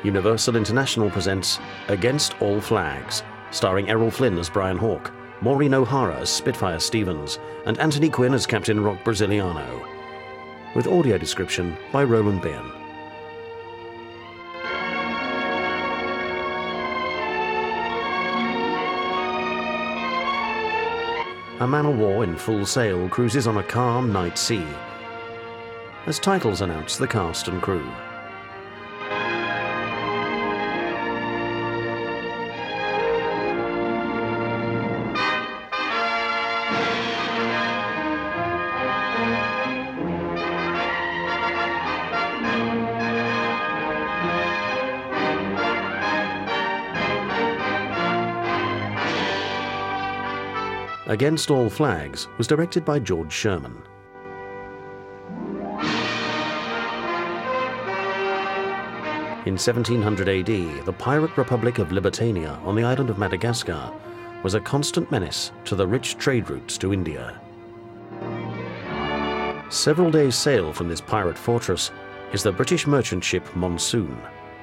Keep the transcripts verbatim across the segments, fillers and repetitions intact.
Universal International presents Against All Flags, starring Errol Flynn as Brian Hawke, Maureen O'Hara as Spitfire Stevens, and Anthony Quinn as Captain Rock Brasiliano. With audio description by Roland Byrne. A man-of-war in full sail cruises on a calm night sea. As titles announce the cast and crew. Against All Flags was directed by George Sherman. In seventeen hundred A D, the pirate republic of Libertania on the island of Madagascar was a constant menace to the rich trade routes to India. Several days' sail from this pirate fortress is the British merchant ship Monsoon.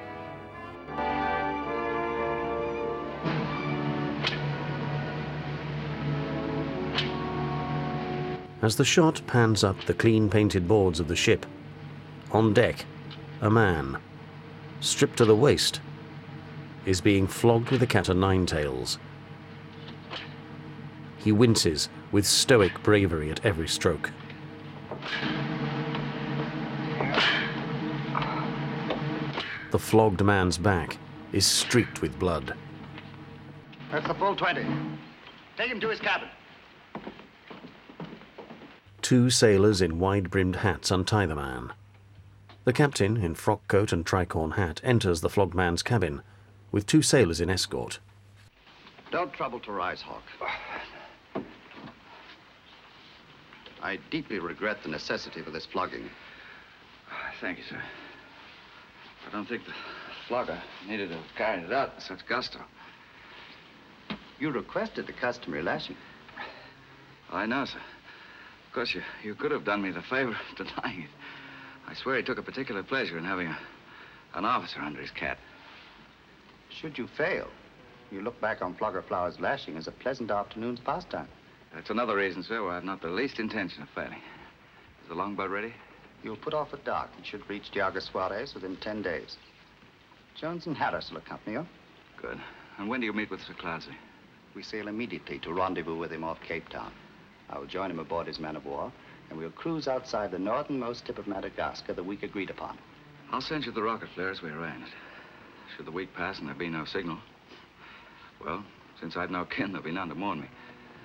As the shot pans up the clean-painted boards of the ship, on deck, a man, stripped to the waist, is being flogged with a cat-o'-nine-tails. He winces with stoic bravery at every stroke. The flogged man's back is streaked with blood. That's the full twenty. Take him to his cabin. Two sailors in wide-brimmed hats untie the man. The captain, in frock coat and tricorn hat, enters the flogged man's cabin, with two sailors in escort. Don't trouble to rise, Hawke. I deeply regret the necessity for this flogging. Thank you, sir. I don't think the flogger needed to have carried it out with such gusto. You requested the customary lashing. I know, sir. Of course, you, you could have done me the favor of denying it. I swear he took a particular pleasure in having a, an officer under his cat. Should you fail, you look back on Flogger Flower's lashing as a pleasant afternoon's pastime. That's another reason, sir, why I've not the least intention of failing. Is the longboat ready? You'll put off at dark and should reach Diaga Suarez within ten days. Jones and Harris will accompany you. Good. And when do you meet with Sir Clancy? We sail immediately to rendezvous with him off Cape Town. I will join him aboard his man-of-war, and we'll cruise outside the northernmost tip of Madagascar the week agreed upon. I'll send you the rocket flare as we arranged. Should the week pass and there be no signal, well, since I've no kin, there'll be none to mourn me.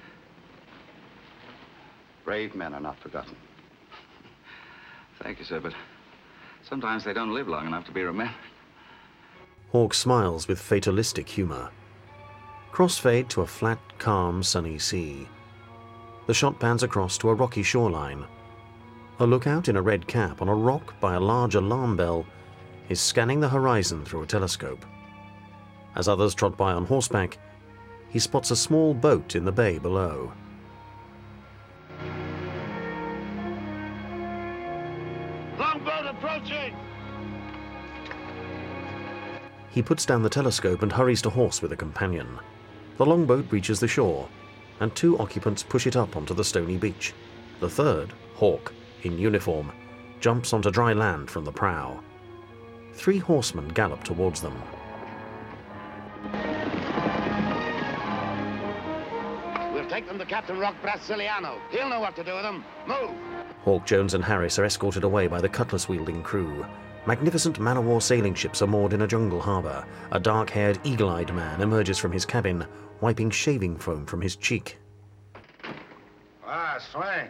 Brave men are not forgotten. Thank you, sir, but sometimes they don't live long enough to be remembered. Hawke smiles with fatalistic humor. Crossfade to a flat, calm, sunny sea. The shot pans across to a rocky shoreline. A lookout in a red cap on a rock by a large alarm bell is scanning the horizon through a telescope. As others trot by on horseback, he spots a small boat in the bay below. Longboat approaching! He puts down the telescope and hurries to horse with a companion. The longboat reaches the shore, and two occupants push it up onto the stony beach. The third, Hawke, in uniform, jumps onto dry land from the prow. Three horsemen gallop towards them. We'll take them to Captain Rock Brasiliano. He'll know what to do with them. Move! Hawke, Jones, and Harris are escorted away by the cutlass-wielding crew. Magnificent man-of-war sailing ships are moored in a jungle harbor. A dark-haired, eagle-eyed man emerges from his cabin, wiping shaving foam from his cheek. Ah, swing.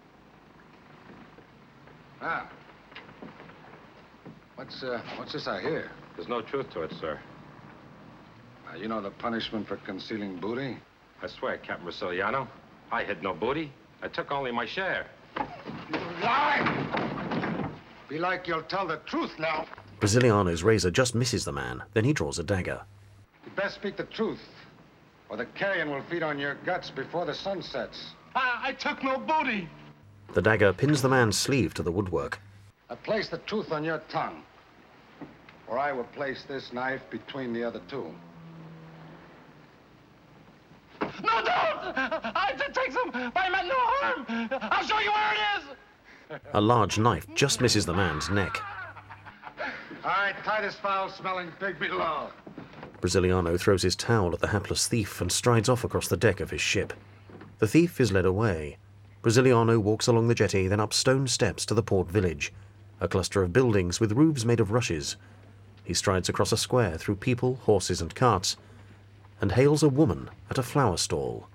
Ah. What's, uh, what's this I hear? There's no truth to it, sir. Uh, you know the punishment for concealing booty? I swear, Captain Brasiliano, I hid no booty. I took only my share. You lie! Be like you'll tell the truth now. Brasiliano's razor just misses the man, then he draws a dagger. You best speak the truth, or the carrion will feed on your guts before the sun sets. Ah, I took no booty! The dagger pins the man's sleeve to the woodwork. I place the truth on your tongue. Or I will place this knife between the other two. No, don't! I did take some, but I meant no harm. I'll show you where it is. A large knife just misses the man's neck. All right, tie this foul-smelling pig below. Brasiliano throws his towel at the hapless thief and strides off across the deck of his ship. The thief is led away. Brasiliano walks along the jetty, then up stone steps to the port village, a cluster of buildings with roofs made of rushes. He strides across a square through people, horses, and carts, and hails a woman at a flower stall.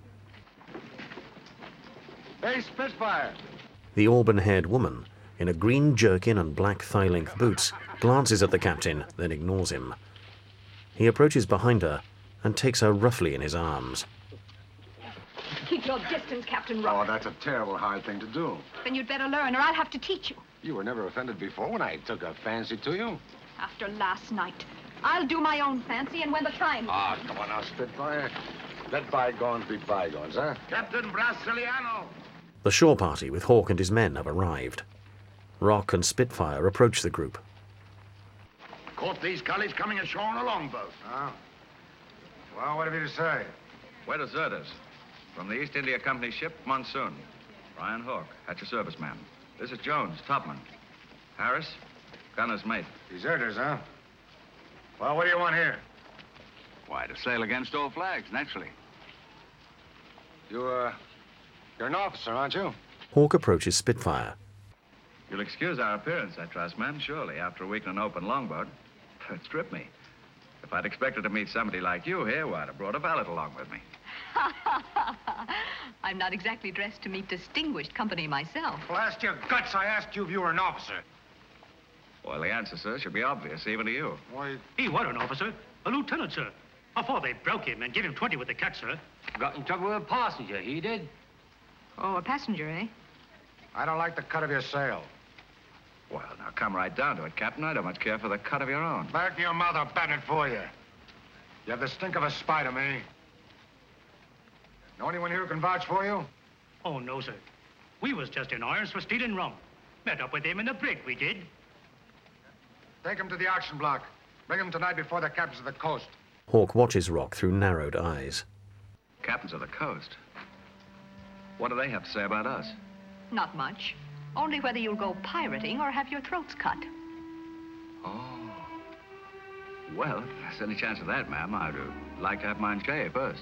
Hey, Spitfire! The auburn-haired woman, in a green jerkin and black thigh-length boots, glances at the captain, then ignores him. He approaches behind her and takes her roughly in his arms. Keep your distance, Captain Rock. Oh, that's a terrible hard thing to do. Then you'd better learn, or I'll have to teach you. You were never offended before when I took a fancy to you. After last night, I'll do my own fancy, and when the time... Ah, come on now, Spitfire. Let bygones be bygones, huh? Captain Brasiliano. The shore party with Hawk and his men have arrived. Rock and Spitfire approach the group. Caught these cullies coming ashore on a longboat. Oh. Well, what have you to say? We're deserters. From the East India Company ship, Monsoon. Brian Hawk, at your service, ma'am. This is Jones, topman. Harris, gunner's mate. Deserters, huh? Well, what do you want here? Why, to sail against all flags, naturally. You, uh, you're an officer, aren't you? Hawk approaches Spitfire. You'll excuse our appearance, I trust, ma'am, surely, after a week in an open longboat. It stripped me. If I'd expected to meet somebody like you here, well, I'd have brought a valet along with me. I'm not exactly dressed to meet distinguished company myself. Blast your guts, I asked you if you were an officer. Well, the answer, sir, should be obvious, even to you. Why, He was an officer, a lieutenant, sir. Before they broke him and gave him twenty with the cat, sir. Got in trouble with a passenger, he did. Oh, a passenger, eh? I don't like the cut of your sail. Well, now, come right down to it, Captain. I don't much care for the cut of your own. Back in your mouth, I'll batten it for you. You have the stink of a spy to me. Know anyone here who can vouch for you? Oh, no, sir. We was just in irons for stealing rum. Met up with him in the brig, we did. Take him to the auction block. Bring him tonight before the captains of the coast. Hawk watches Rock through narrowed eyes. Captains of the coast. What do they have to say about us? Not much. Only whether you'll go pirating or have your throats cut. Oh. Well, if there's any chance of that, ma'am, I'd uh, like to have mine shaved first.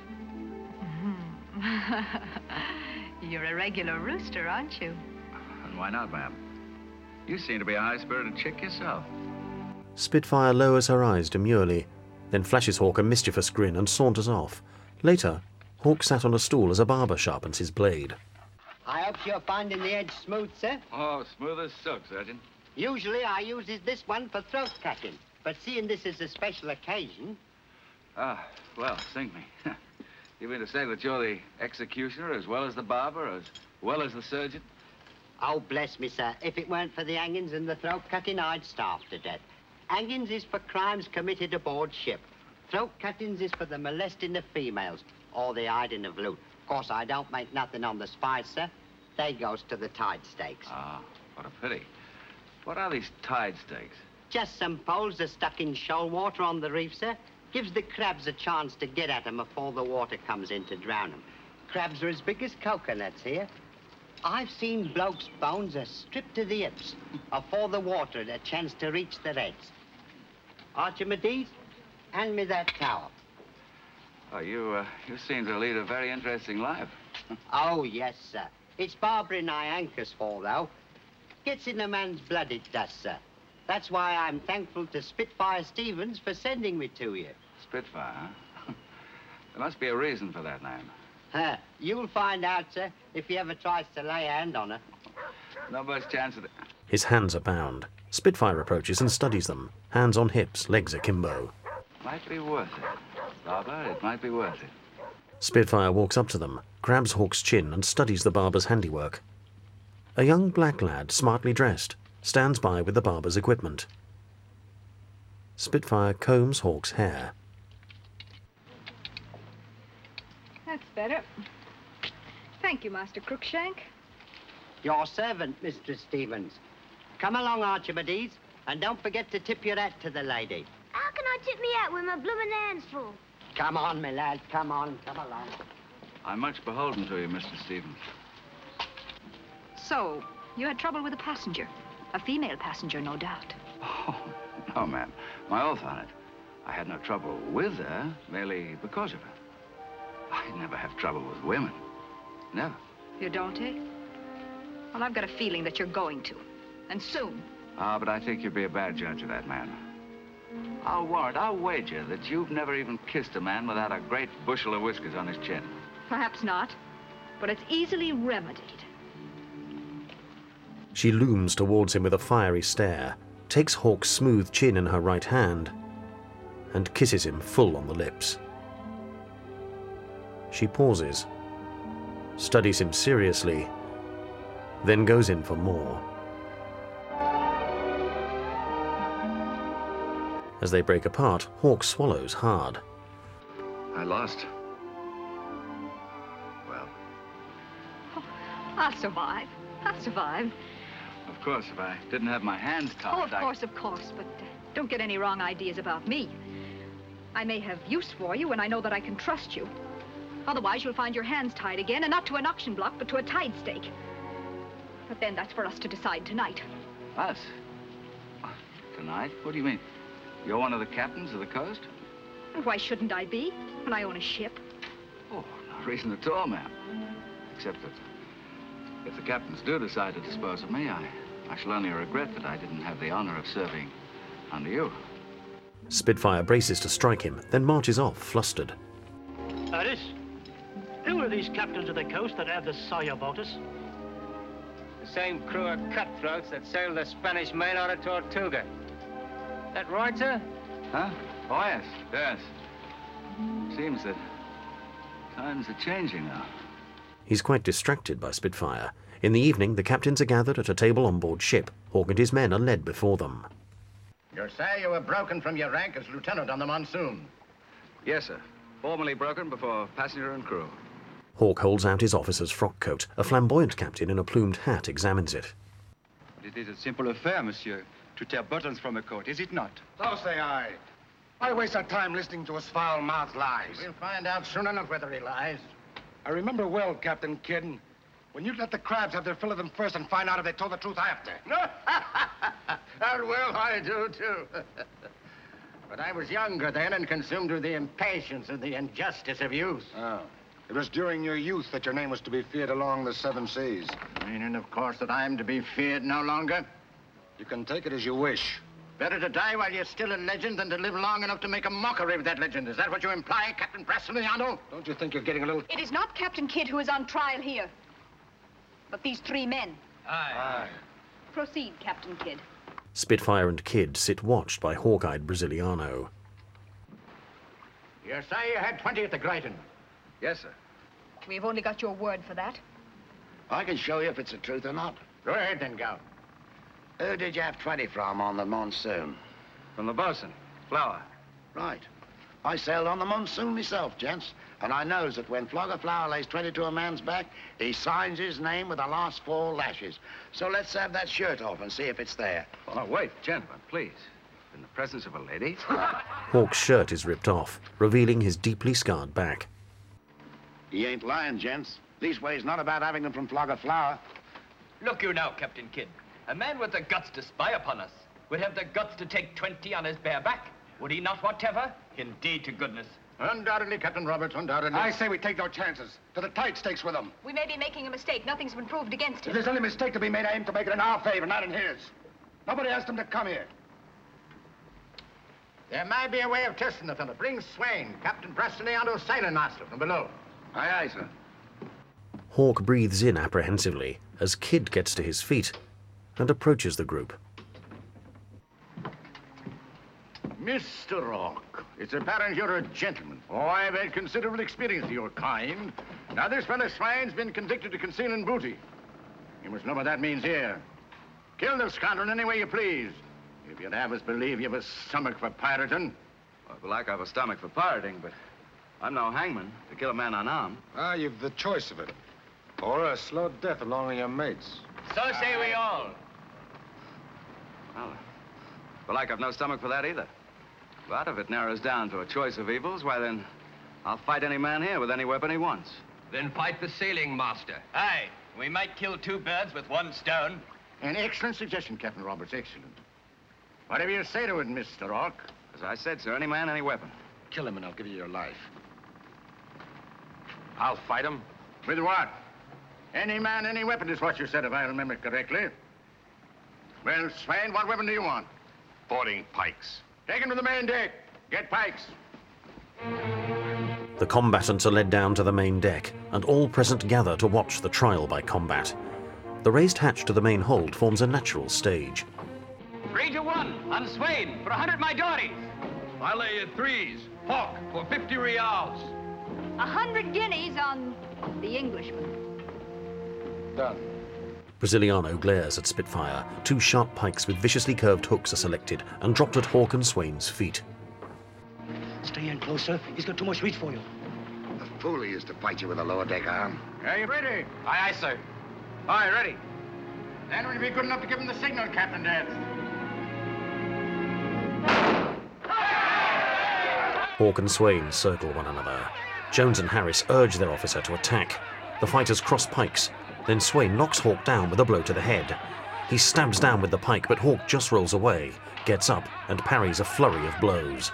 You're a regular rooster, aren't you? And why not, ma'am? You seem to be a high-spirited chick yourself. Spitfire lowers her eyes demurely, then flashes Hawk a mischievous grin and saunters off. Later, Hawk sat on a stool as a barber sharpens his blade. I hope you're finding the edge smooth, sir. Oh, smooth as silk, Surgeon. Usually I uses this one for throat cutting, but seeing this is a special occasion... Ah, well, sink me. You mean to say that you're the executioner as well as the barber, as well as the surgeon? Oh, bless me, sir. If it weren't for the hangings and the throat cutting, I'd starve to death. Hangings is for crimes committed aboard ship. Throat cuttings is for the molesting of females or the hiding of loot. Of course, I don't make nothing on the spies, sir. They goes to the tide stakes. Ah, what a pity. What are these tide stakes? Just some poles are stuck in shoal water on the reef, sir. Gives the crabs a chance to get at 'em before the water comes in to drown 'em. Crabs are as big as coconuts here. I've seen blokes' bones are stripped to the hips afore the water had a chance to reach their heads. Archimedes, hand me that towel. Oh, you, uh, you seem to lead a very interesting life. Oh, yes, sir. It's barbering I anchors for, though. Gets in a man's blood, it does, sir. That's why I'm thankful to Spitfire Stevens for sending me to you. Spitfire, huh? There must be a reason for that name. Huh. You'll find out, sir, if he ever tries to lay a hand on her. No much chance of it. His hands are bound. Spitfire approaches and studies them, hands on hips, legs akimbo. Might be worth it. Barber, it might be worth it. Spitfire walks up to them, grabs Hawk's chin and studies the barber's handiwork. A young black lad, smartly dressed, stands by with the barber's equipment. Spitfire combs Hawk's hair. That's better. Thank you, Master Crookshank. Your servant, Mistress Stevens. Come along, Archimedes. And don't forget to tip your hat to the lady. How can I tip me hat with my bloomin' hands full? Come on, my lad, come on, come along. I'm much beholden to you, Mister Stevens. So, you had trouble with a passenger. A female passenger, no doubt. Oh, no, ma'am. My oath on it. I had no trouble with her, merely because of her. I never have trouble with women. Never. You don't, eh? Well, I've got a feeling that you're going to. And soon. Ah, but I think you'd be a bad judge of that man. I'll warrant, I'll wager that you've never even kissed a man without a great bushel of whiskers on his chin. Perhaps not, but it's easily remedied. She looms towards him with a fiery stare, takes Hawk's smooth chin in her right hand, and kisses him full on the lips. She pauses, studies him seriously, then goes in for more. As they break apart, Hawk swallows hard. I lost. Well. Oh, I'll survive. I'll survive. Of course, if I didn't have my hands tied, Oh, of I... course, of course, but uh, don't get any wrong ideas about me. I may have use for you, and I know that I can trust you. Otherwise, you'll find your hands tied again, and not to an auction block, but to a tide stake. But then that's for us to decide tonight. Us? Tonight? What do you mean? You're one of the captains of the coast? And why shouldn't I be, when I own a ship? Oh, no reason at all, ma'am. Except that if the captains do decide to dispose of me, I, I shall only regret that I didn't have the honor of serving under you. Spitfire braces to strike him, then marches off, flustered. Alice, who are these captains of the coast that have the Sawyer about us? The same crew of cutthroats that sailed the Spanish main out of Tortuga. That right, sir? Huh? Oh, yes, yes. Seems that times are changing now. He's quite distracted by Spitfire. In the evening, the captains are gathered at a table on board ship. Hawk and his men are led before them. You say you were broken from your rank as lieutenant on the Monsoon. Yes, sir. Formally broken before passenger and crew. Hawk holds out his officer's frock coat. A flamboyant captain in a plumed hat examines it. It is a simple affair, monsieur, to tear buttons from a coat, is it not? So say I. Why waste our time listening to his foul-mouthed lies? We'll find out soon enough whether he lies. I remember well, Captain Kidd, when you'd let the crabs have their fill of them first and find out if they told the truth after. And well, I do, too. But I was younger then and consumed with the impatience and the injustice of youth. Oh. It was during your youth that your name was to be feared along the seven seas. Meaning, of course, that I am to be feared no longer? You can take it as you wish. Better to die while you're still a legend than to live long enough to make a mockery of that legend. Is that what you imply, Captain Brasiliano? Don't you think you're getting a little... It is not Captain Kidd who is on trial here, but these three men. Aye. Aye. Proceed, Captain Kidd. Spitfire and Kidd sit watched by hawk-eyed Brasiliano. You say you had twenty at the Grayton? Yes, sir. We've only got your word for that. I can show you if it's the truth or not. Go ahead, then, go. Who did you have twenty from on the Monsoon? From the bosun, Flower. Right. I sailed on the Monsoon myself, gents. And I knows that when Flogger Flower lays twenty to a man's back, he signs his name with the last four lashes. So let's have that shirt off and see if it's there. Oh, wait, gentlemen, please. In the presence of a lady. Hawk's shirt is ripped off, revealing his deeply scarred back. He ain't lying, gents. Leastways, not about having them from Flogger Flower. Look you now, Captain Kidd. A man with the guts to spy upon us would have the guts to take twenty on his bare back. Would he not, whatever? Indeed to goodness. Undoubtedly, Captain Roberts, undoubtedly. I say we take no chances. To the tight stakes with them. We may be making a mistake. Nothing's been proved against If him. there's any mistake to be made, I aim to make it in our favor, not in his. Nobody asked him to come here. There may be a way of testing the fellow. Bring Swain, Captain Brasiliano's sailing master, from below. Aye, aye, sir. Hawk breathes in apprehensively as Kidd gets to his feet and approaches the group. Mister Rock, it's apparent you're a gentleman. Oh, I've had considerable experience of your kind. Now, this fellow Swain's been convicted of concealing booty. You must know what that means here. Kill the scoundrel any way you please. If you'd have us believe you've a stomach for pirating. Well, belike I've a stomach for pirating, but I'm no hangman to kill a man unarmed. Ah, you've the choice of it. Or a slow death along with your mates. So say we all. Well, Well, like I've no stomach for that either. But if it narrows down to a choice of evils, why then, I'll fight any man here with any weapon he wants. Then fight the sailing master. Aye, we might kill two birds with one stone. An excellent suggestion, Captain Roberts, excellent. Whatever you say to it, Mister Rock. As I said, sir, any man, any weapon. Kill him and I'll give you your life. I'll fight him. With what? Any man, any weapon is what you said, if I remember correctly. Well, Swain, what weapon do you want? Boarding pikes. Take him to the main deck. Get pikes. The combatants are led down to the main deck, and all present gather to watch the trial by combat. The raised hatch to the main hold forms a natural stage. Three to one on Swain for a hundred my dories. I lay you threes. Hawk for fifty reals. A hundred guineas on the Englishman. Done. Brasiliano glares at Spitfire. Two sharp pikes with viciously curved hooks are selected and dropped at Hawk and Swain's feet. Stay in closer. He's got too much reach for you. The fool he is to fight you with a lower deck arm. Are you ready? Aye, aye, sir. Aye, ready. Then will you be good enough to give him the signal, Captain Dad? Hawk and Swain circle one another. Jones and Harris urge their officer to attack. The fighters cross pikes. Then Swain knocks Hawk down with a blow to the head. He stabs down with the pike, but Hawk just rolls away, gets up, and parries a flurry of blows.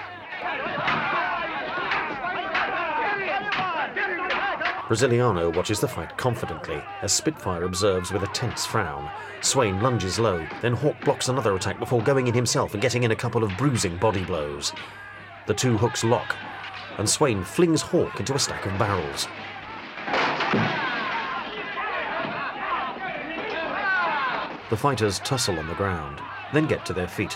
Brasiliano watches the fight confidently, as Spitfire observes with a tense frown. Swain lunges low, then Hawk blocks another attack before going in himself and getting in a couple of bruising body blows. The two hooks lock, and Swain flings Hawk into a stack of barrels. The fighters tussle on the ground, then get to their feet.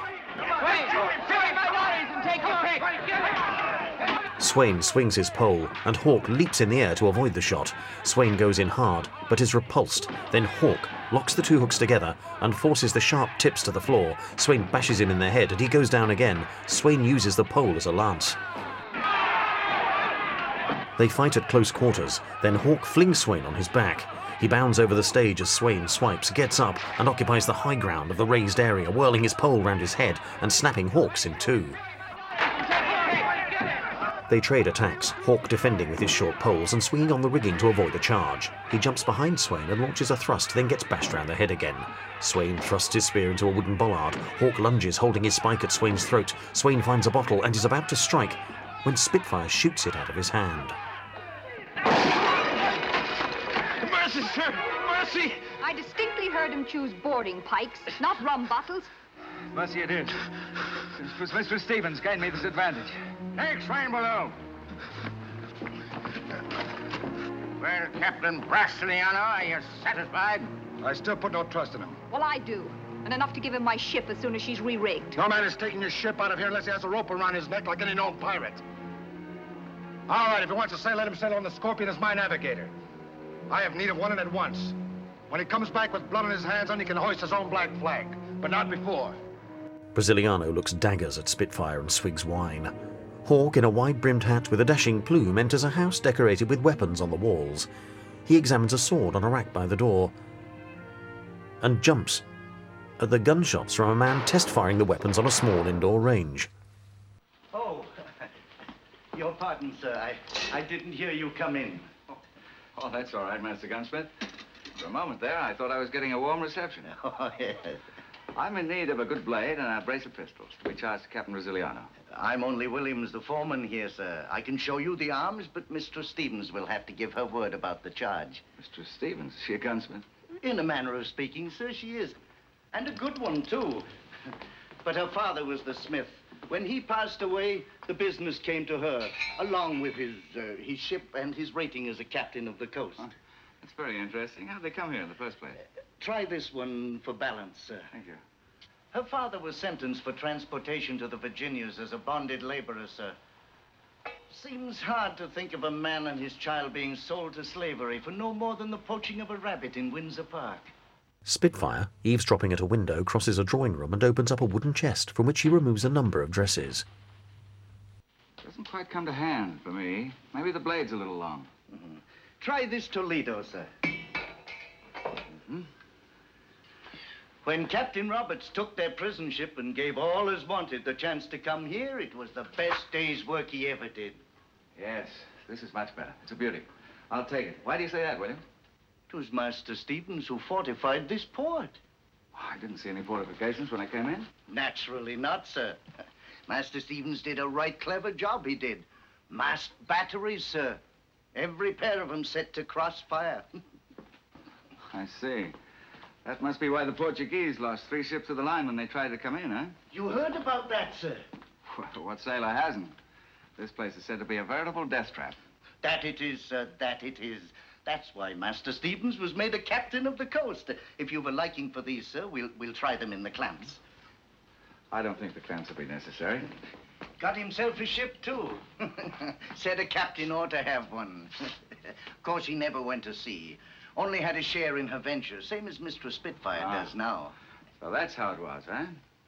Swain swings his pole, and Hawk leaps in the air to avoid the shot. Swain goes in hard, but is repulsed. Then Hawk locks the two hooks together and forces the sharp tips to the floor. Swain bashes him in the head, and he goes down again. Swain uses the pole as a lance. They fight at close quarters. Then Hawk flings Swain on his back. He bounds over the stage as Swain swipes, gets up, and occupies the high ground of the raised area, whirling his pole round his head and snapping Hawk's in two. They trade attacks, Hawk defending with his short poles and swinging on the rigging to avoid a charge. He jumps behind Swain and launches a thrust, then gets bashed round the head again. Swain thrusts his spear into a wooden bollard. Hawk lunges, holding his spike at Swain's throat. Swain finds a bottle and is about to strike when Spitfire shoots it out of his hand. Mercy, sir! Mercy! I distinctly heard him choose boarding pikes, not rum bottles. Mercy it is. It was Mister Stevens gained me this advantage. Take Swain below. Well, Captain Brasiliano, are you satisfied? I still put no trust in him. Well, I do. And enough to give him my ship as soon as she's re-rigged. No man is taking your ship out of here unless he has a rope around his neck like any known pirate. All right, if he wants to sail, let him sail on the Scorpion as my navigator. I have need of one and at once. When he comes back with blood on his hands, then he can hoist his own black flag. But not before. Brasiliano looks daggers at Spitfire and swigs wine. Hawk, in a wide-brimmed hat with a dashing plume, enters a house decorated with weapons on the walls. He examines a sword on a rack by the door and jumps at the gunshots from a man test-firing the weapons on a small indoor range. Oh, your pardon, sir. I, I didn't hear you come in. Oh, oh, that's all right, Master Gunsmith. For a moment there, I thought I was getting a warm reception. Oh, yes. I'm in need of a good blade and a brace of pistols to be charged to Captain Brasiliano. I'm only Williams, the foreman here, sir. I can show you the arms, but Mistress Stevens will have to give her word about the charge. Mistress Stevens? Is she a gunsmith? In a manner of speaking, sir, she is. And a good one, too. But her father was the smith. When he passed away, the business came to her, along with his, uh, his ship and his rating as a captain of the coast. Oh, that's very interesting. How'd they come here in the first place? Uh, try this one for balance, sir. Thank you. Her father was sentenced for transportation to the Virginias as a bonded laborer, sir. Seems hard to think of a man and his child being sold to slavery for no more than the poaching of a rabbit in Windsor Park. Spitfire, eavesdropping at a window, crosses a drawing room and opens up a wooden chest from which he removes a number of dresses. Doesn't quite come to hand for me. Maybe the blade's a little long. Mm-hmm. Try this Toledo, sir. Mm-hmm. When Captain Roberts took their prison ship and gave all as wanted the chance to come here, it was the best day's work he ever did. Yes, this is much better. It's a beauty. I'll take it. Why do you say that, William? It was Master Stevens who fortified this port. I didn't see any fortifications when I came in. Naturally not, sir. Master Stevens did a right clever job, he did. Masked batteries, sir. Every pair of them set to crossfire. I see. That must be why the Portuguese lost three ships of the line when they tried to come in, huh? You heard about that, sir? Well, what sailor hasn't? This place is said to be a veritable death trap. That it is, sir, that it is. That's why Master Stevens was made a captain of the coast. If you've a liking for these, sir, we'll, we'll try them in the clamps. I don't think the clamps will be necessary. Got himself a ship, too. Said a captain ought to have one. Of course, he never went to sea. Only had a share in her venture, same as Mistress Spitfire Ah. does now. So that's how it was, huh?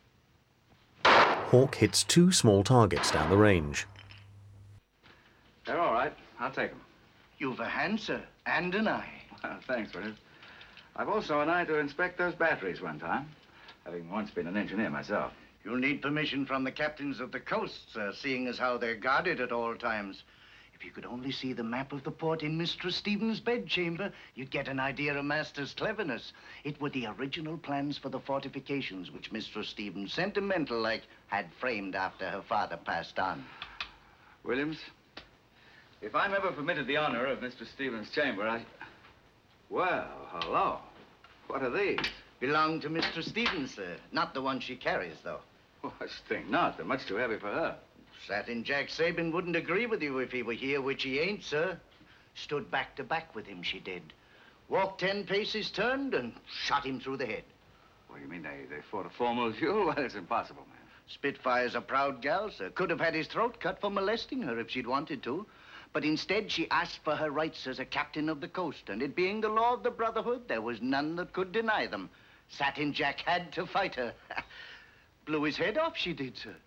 Hawk hits two small targets down the range. They're all right. I'll take them. You've a hand, sir, and an eye. Well, thanks, William. I've also an eye to inspect those batteries one time, having once been an engineer myself. You'll need permission from the captains of the coast, sir, seeing as how they're guarded at all times. If you could only see the map of the port in Mistress Stevens' bedchamber, you'd get an idea of Master's cleverness. It were the original plans for the fortifications which Mistress Stevens, sentimental-like, had framed after her father passed on. Williams, if I'm ever permitted the honor of Mister Stevens' chamber, I... Well, hello. What are these? Belong to Mistress Stevens, sir. Not the one she carries, though. Oh, I think not. They're much too heavy for her. Satin Jack Sabin wouldn't agree with you if he were here, which he ain't, sir. Stood back to back with him, she did. Walked ten paces, turned, and shot him through the head. What do you mean, they, they fought a formal duel? Well, it's impossible, man. Spitfire's a proud gal, sir. Could have had his throat cut for molesting her if she'd wanted to. But instead, she asked for her rights as a captain of the coast, and it being the law of the Brotherhood, there was none that could deny them. Satin Jack had to fight her. Blew his head off, she did, sir.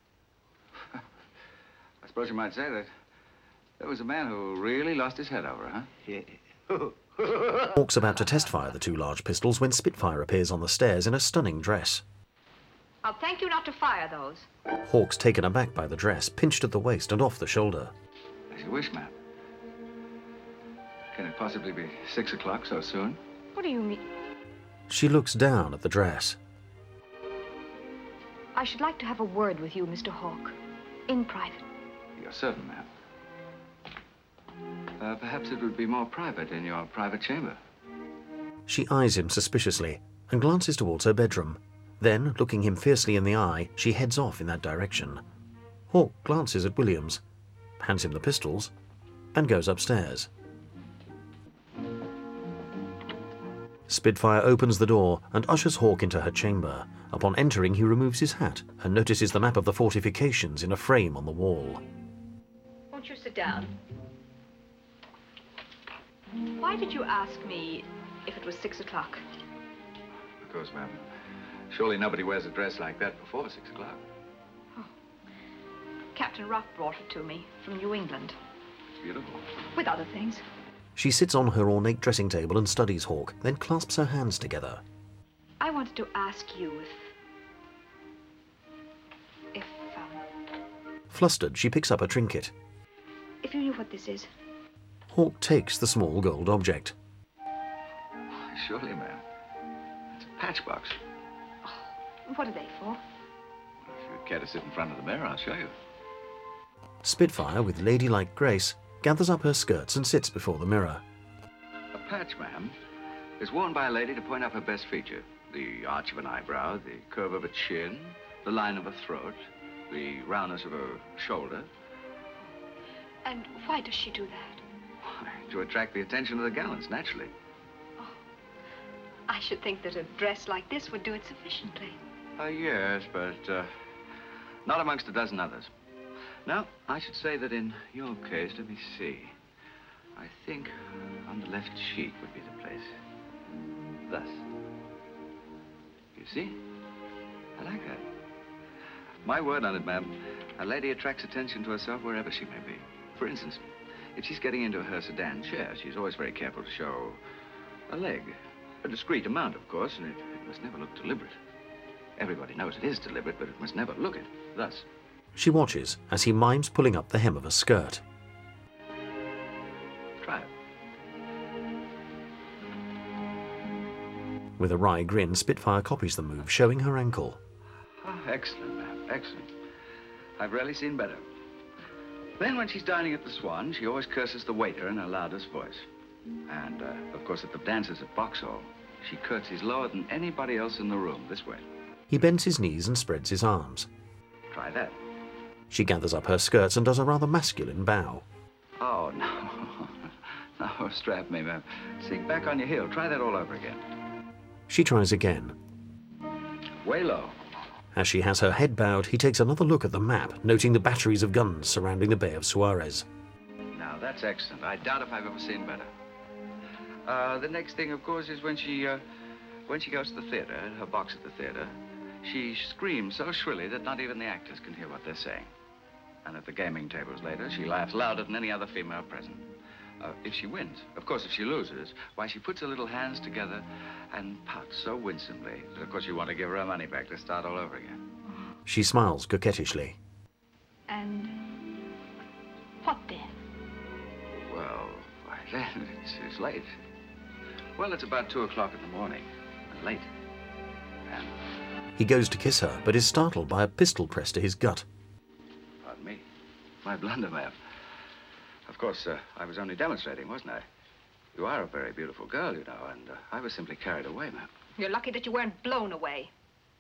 I suppose you might say that there was a man who really lost his head over her, huh? Yeah. Hawk's about to test fire the two large pistols when Spitfire appears on the stairs in a stunning dress. I'll thank you not to fire those. Hawk's taken aback by the dress, pinched at the waist and off the shoulder. As you wish, ma'am. Can it possibly be six o'clock so soon? What do you mean? She looks down at the dress. I should like to have a word with you, Mister Hawk. In private. You're certain, ma'am. Uh, perhaps it would be more private in your private chamber. She eyes him suspiciously and glances towards her bedroom. Then, looking him fiercely in the eye, she heads off in that direction. Hawk glances at Williams, hands him the pistols, and goes upstairs. Spitfire opens the door and ushers Hawk into her chamber. Upon entering, he removes his hat and notices the map of the fortifications in a frame on the wall. Won't you sit down? Why did you ask me if it was six o'clock? Because, ma'am, surely nobody wears a dress like that before six o'clock. Oh. Captain Rock brought it to me from New England. It's beautiful. With other things. She sits on her ornate dressing table and studies Hawk, then clasps her hands together. I wanted to ask you if... If, um... Flustered, she picks up a trinket. If you knew what this is. Hawk takes the small gold object. Surely, ma'am. It's a patchbox. Oh, what are they for? If you'd care to sit in front of the mirror, I'll show you. Spitfire, with ladylike grace, gathers up her skirts and sits before the mirror. A patch, ma'am, is worn by a lady to point up her best feature. The arch of an eyebrow, the curve of a chin, the line of a throat, the roundness of her shoulder. And why does she do that? Why, to attract the attention of the gallants, naturally. Oh, I should think that a dress like this would do it sufficiently. Uh, yes, but uh, not amongst a dozen others. Now, I should say that in your case, let me see. I think on the left cheek would be the place. Thus. You see? I like that. My word on it, ma'am. A lady attracts attention to herself wherever she may be. For instance, if she's getting into her sedan chair, she's always very careful to show a leg. A discreet amount, of course, and it must never look deliberate. Everybody knows it is deliberate, but it must never look it. Thus. She watches as he mimes pulling up the hem of a skirt. Try it. With a wry grin, Spitfire copies the move, showing her ankle. Oh, excellent, ma'am. Excellent. I've rarely seen better. Then when she's dining at the Swan, she always curses the waiter in her loudest voice. And, uh, of course, at the dances at Vauxhall, she curtsies lower than anybody else in the room, this way. He bends his knees and spreads his arms. Try that. She gathers up her skirts and does a rather masculine bow. Oh, no. No, strap me, ma'am. See, back on your heel. Try that all over again. She tries again. Way low. As she has her head bowed, he takes another look at the map, noting the batteries of guns surrounding the Bay of Suarez. Now, that's excellent. I doubt if I've ever seen better. Uh, the next thing, of course, is when she, uh, when she goes to the theater, her box at the theater, she screams so shrilly that not even the actors can hear what they're saying. And at the gaming tables later, she laughs louder than any other female present. Uh, if she wins. Of course, if she loses, why, she puts her little hands together and pouts so winsomely that, of course, you want to give her her money back to start all over again. She smiles coquettishly. And what then? Well, why, then it's, it's late. Well, it's about two o'clock in the morning. And late. And... He goes to kiss her, but is startled by a pistol pressed to his gut. Pardon me. My blunder, ma'am. Of course, uh, I was only demonstrating, wasn't I? You are a very beautiful girl, you know, and uh, I was simply carried away, ma'am. You're lucky that you weren't blown away.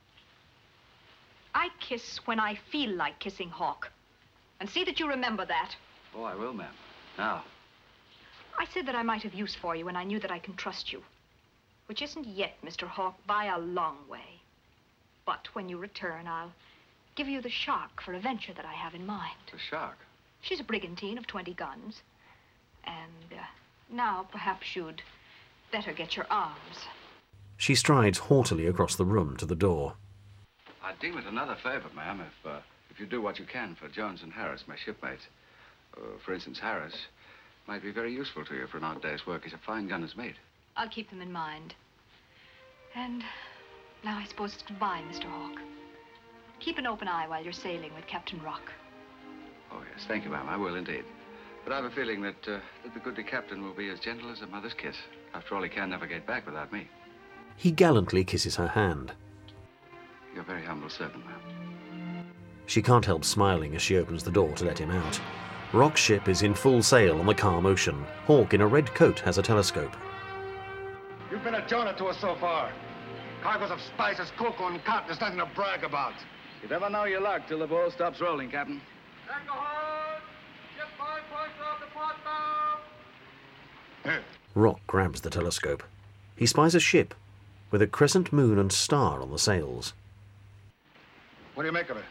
I kiss when I feel like kissing, Hawk. And see that you remember that. Oh, I will, ma'am. Now. I said that I might have use for you when I knew that I can trust you. Which isn't yet, Mister Hawk, by a long way. But when you return, I'll give you the shark for a venture that I have in mind. The shark? She's a brigantine of twenty guns. And uh, now perhaps you'd better get your arms. She strides haughtily across the room to the door. I'd deem it another favor, ma'am, if, uh, if you do what you can for Jones and Harris, my shipmates. Uh, for instance, Harris might be very useful to you for an odd day's work. He's a fine gunner's mate. I'll keep them in mind. And now I suppose it's goodbye, Mister Hawk. Keep an open eye while you're sailing with Captain Rock. Oh, yes, thank you, ma'am. I will indeed. But I've a feeling that, uh, that the good captain will be as gentle as a mother's kiss. After all, he can navigate back without me. He gallantly kisses her hand. Your very humble servant, ma'am. She can't help smiling as she opens the door to let him out. Rock's ship is in full sail on the calm ocean. Hawk, in a red coat, has a telescope. You've been a donor to us so far. Cargoes of spices, cocoa, and cotton. There's nothing to brag about. You never know your luck till the ball stops rolling, Captain. Rock grabs the telescope. He spies a ship with a crescent moon and star on the sails. What do you make of it?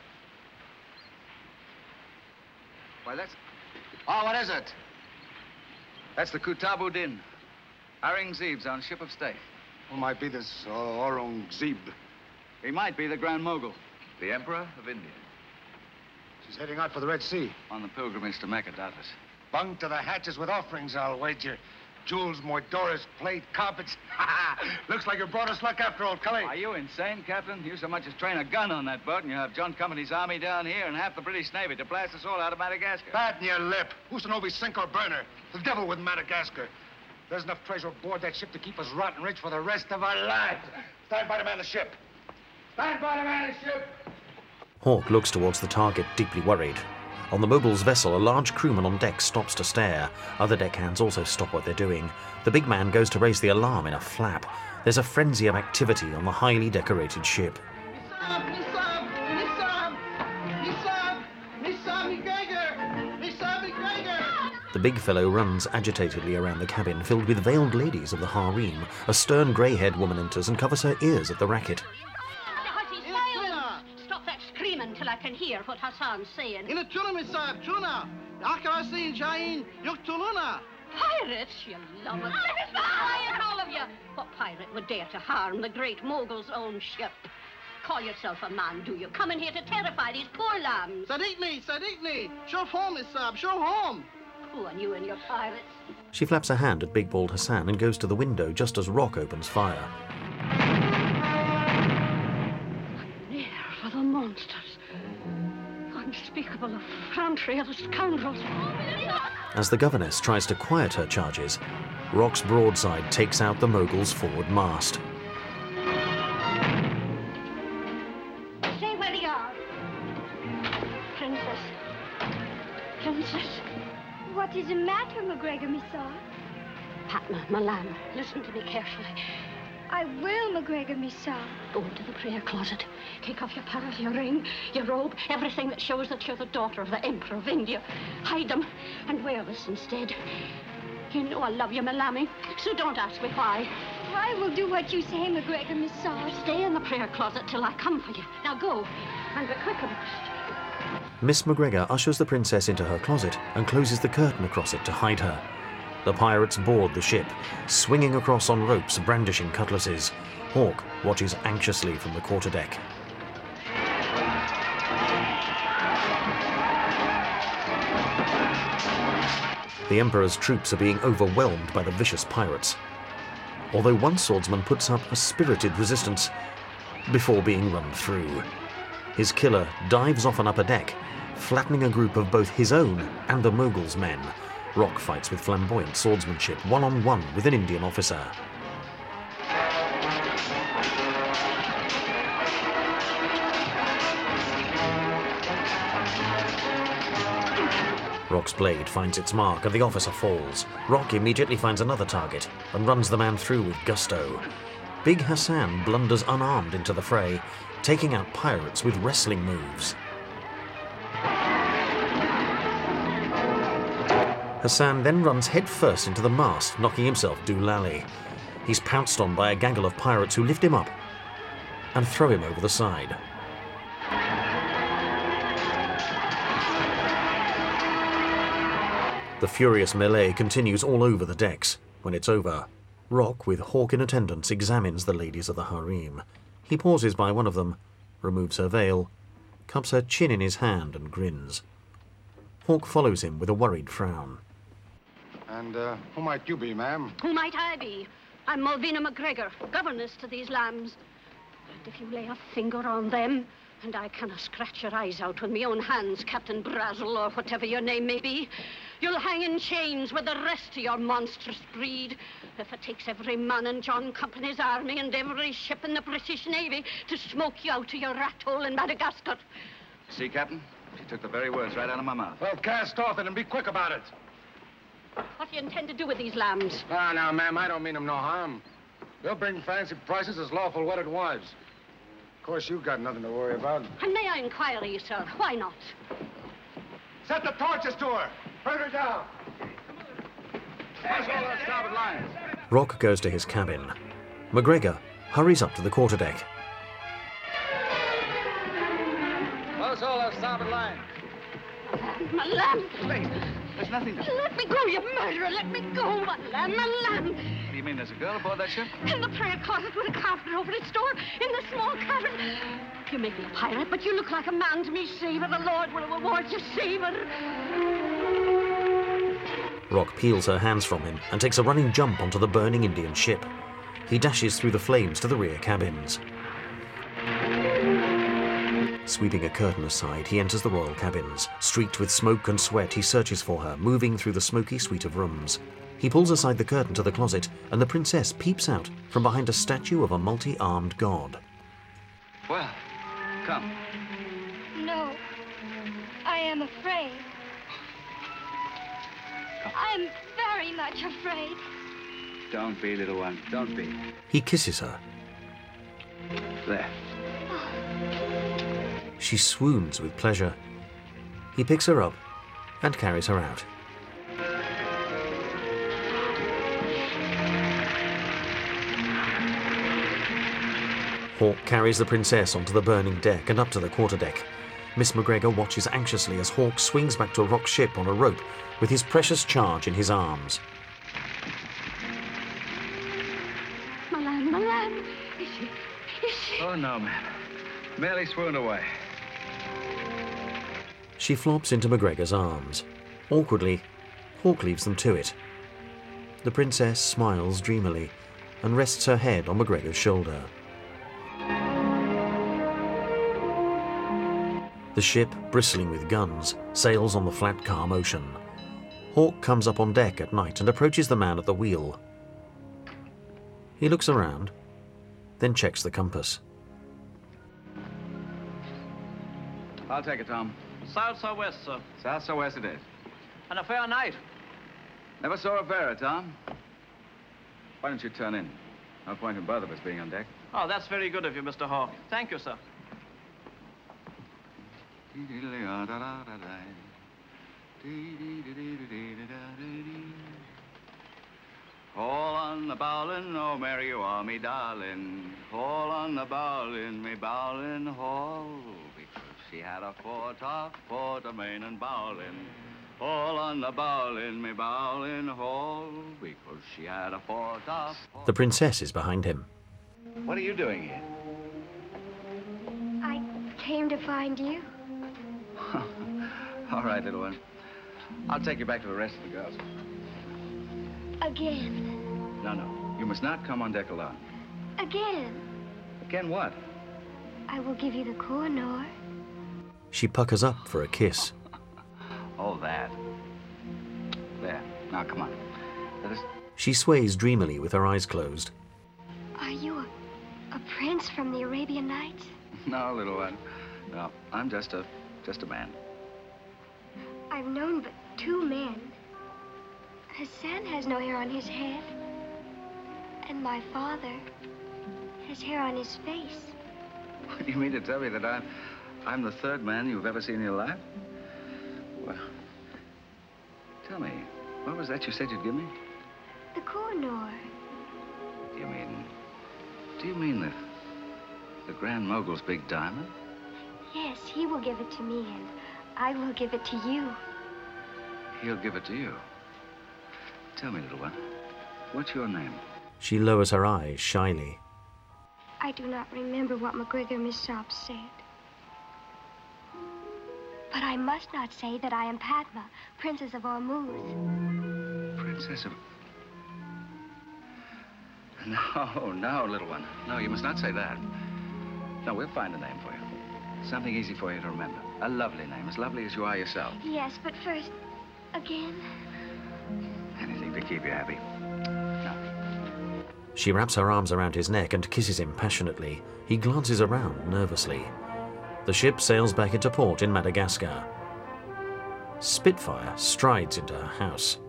Why, that's... Oh, what is it? That's the Kutabu Din. Aurangzeb's on ship of state. Who might be this uh, Aurangzeb? He might be the Grand Mogul, the Emperor of India. She's heading out for the Red Sea. On the pilgrimage to Mecca, doubtless. Bung to the hatches with offerings, I'll wager. Jewels, moidoras, plate, carpets. Looks like you brought us luck after all, Cully. Are you insane, Captain? You so much as train a gun on that boat, and you have John Company's army down here and half the British Navy to blast us all out of Madagascar. Fatten your lip. Who's to know we sink or burn her? The devil with Madagascar. There's enough treasure aboard that ship to keep us rotten rich for the rest of our lives. Stand by to man the ship. Stand by to man the ship. Hawk looks towards the target, deeply worried. On the Mogul's vessel, a large crewman on deck stops to stare. Other deckhands also stop what they're doing. The big man goes to raise the alarm in a flap. There's a frenzy of activity on the highly decorated ship. The big fellow runs agitatedly around the cabin, filled with veiled ladies of the harem. A stern grey-haired woman enters and covers her ears at the racket. Stop that screaming till I can hear what Hassan's saying. In a tuna, Miss Saab, tuna. Akarasin, Jain, Yuktuluna. Pirates, you love it. Quiet, all of you. What pirate would dare to harm the great Mogul's own ship? Call yourself a man, do you? Come in here to terrify these poor lambs. Sadiqni, Sadiqni. Show home, Miss Saab, show home. Who are you and your pirates? She flaps her hand at Big Bald Hassan and goes to the window just as Rock opens fire. monsters. Unspeakable, effrontery scoundrels. As the governess tries to quiet her charges, Rock's broadside takes out the Mogul's forward mast. Stay where you are. Princess. Princess. What is the matter, MacGregor, me son? Patna, my lamb, listen to me carefully. I will, MacGregor, me son. Go into the prayer closet. Take off your parrot, your ring, your robe, everything that shows that you're the daughter of the Emperor of India. Hide them and wear this instead. You know I love you, my lammy, so don't ask me why. I will do what you say, MacGregor, me son. Stay in the prayer closet till I come for you. Now go, and be quick about it. Miss MacGregor ushers the princess into her closet and closes the curtain across it to hide her. The pirates board the ship, swinging across on ropes, brandishing cutlasses. Hawke watches anxiously from the quarterdeck. The Emperor's troops are being overwhelmed by the vicious pirates, although one swordsman puts up a spirited resistance before being run through. His killer dives off an upper deck, flattening a group of both his own and the Mogul's men. Rock fights with flamboyant swordsmanship, one-on-one with an Indian officer. Rock's blade finds its mark and the officer falls. Rock immediately finds another target and runs the man through with gusto. Big Hassan blunders unarmed into the fray, taking out pirates with wrestling moves. Hassan then runs headfirst into the mast, knocking himself doolally. He's pounced on by a gaggle of pirates who lift him up and throw him over the side. The furious melee continues all over the decks. When it's over, Rock, with Hawke in attendance, examines the ladies of the harem. He pauses by one of them, removes her veil, cups her chin in his hand and grins. Hawke follows him with a worried frown. And uh, who might you be, ma'am? Who might I be? I'm Malvina MacGregor, governess to these lambs. And if you lay a finger on them, and I cannot scratch your eyes out with my own hands, Captain Brazel, or whatever your name may be, you'll hang in chains with the rest of your monstrous breed. If it takes every man in John Company's army and every ship in the British Navy to smoke you out of your rat hole in Madagascar. See, Captain? She took the very words right out of my mouth. Well, cast off it and be quick about it. What do you intend to do with these lambs? Ah, now, ma'am, I don't mean them no harm. They'll bring fancy prices as lawful wedded wives. Of course, you've got nothing to worry about. And may I inquire you, sir, why not? Set the torches to her. Burn her down. Pass all our starboard lines. Rock goes to his cabin. MacGregor hurries up to the quarterdeck. Close all our starboard lines. My lamb! Wait, there's nothing to... Let me go, you murderer! Let me go, my lamb, my lamb! What do you mean, there's a girl aboard that ship? In the prayer closet with a carpet over its door, in the small cabin. You may be a pirate, but you look like a man to me, Saver. The Lord will reward you, Saver. Rock peels her hands from him and takes a running jump onto the burning Indian ship. He dashes through the flames to the rear cabins. Sweeping a curtain aside, he enters the royal cabins. Streaked with smoke and sweat, he searches for her, moving through the smoky suite of rooms. He pulls aside the curtain to the closet, and the princess peeps out from behind a statue of a multi-armed god. Well, come. No, I am afraid. I'm very much afraid. Don't be, little one, don't be. He kisses her. There. She swoons with pleasure. He picks her up and carries her out. Hawke carries the princess onto the burning deck and up to the quarterdeck. Miss MacGregor watches anxiously as Hawke swings back to Rock's ship on a rope with his precious charge in his arms. My lamb, my lamb. Is she? Is she? Oh, no, ma'am. Merely swooned away. She flops into MacGregor's arms. Awkwardly, Hawke leaves them to it. The princess smiles dreamily and rests her head on MacGregor's shoulder. The ship, bristling with guns, sails on the flat, calm ocean. Hawke comes up on deck at night and approaches the man at the wheel. He looks around, then checks the compass. I'll take it, Tom. South-southwest, sir. South-southwest it is. And a fair night. Never saw a fairer, Tom. Why don't you turn in? No point in both of us being on deck. Oh, that's very good of you, Mister Hawke. Thank you, sir. Haul on the bowline, oh Mary, you are me darling. Haul on the bowline, me bowline, haul. Because she had a foretop, port a main and bowline. Haul on the bowline, me bowline, haul. Because she had a foretop. The princess is behind him. What are you doing here? I came to find you. All right, little one. I'll take you back to the rest of the girls. Again. No, no. You must not come on deck alone. Again. Again what? I will give you the Koh-i-Noor. She puckers up for a kiss. Oh, that. There. Now, come on. Let us... She sways dreamily with her eyes closed. Are you a, a prince from the Arabian Nights? No, little one. No, I'm just a, just a man. I've known but two men. Hassan has no hair on his head. And my father has hair on his face. What do you mean to tell me that I'm, I'm the third man you've ever seen in your life? Well, tell me, what was that you said you'd give me? The Koh-i-Noor. Do you mean, do you mean the, the Grand Mogul's big diamond? Yes, he will give it to me, and I will give it to you. He'll give it to you. Tell me, little one, what's your name? She lowers her eyes shyly. I do not remember what MacGregor Missop said. But I must not say that I am Padma, Princess of Ormuz. Princess of... No, no, little one. No, you must not say that. No, we'll find a name for you. Something easy for you to remember. A lovely name, as lovely as you are yourself. Yes, but first, again. Anything to keep you happy. Now. She wraps her arms around his neck and kisses him passionately. He glances around nervously. The ship sails back into port in Madagascar. Spitfire strides into her house.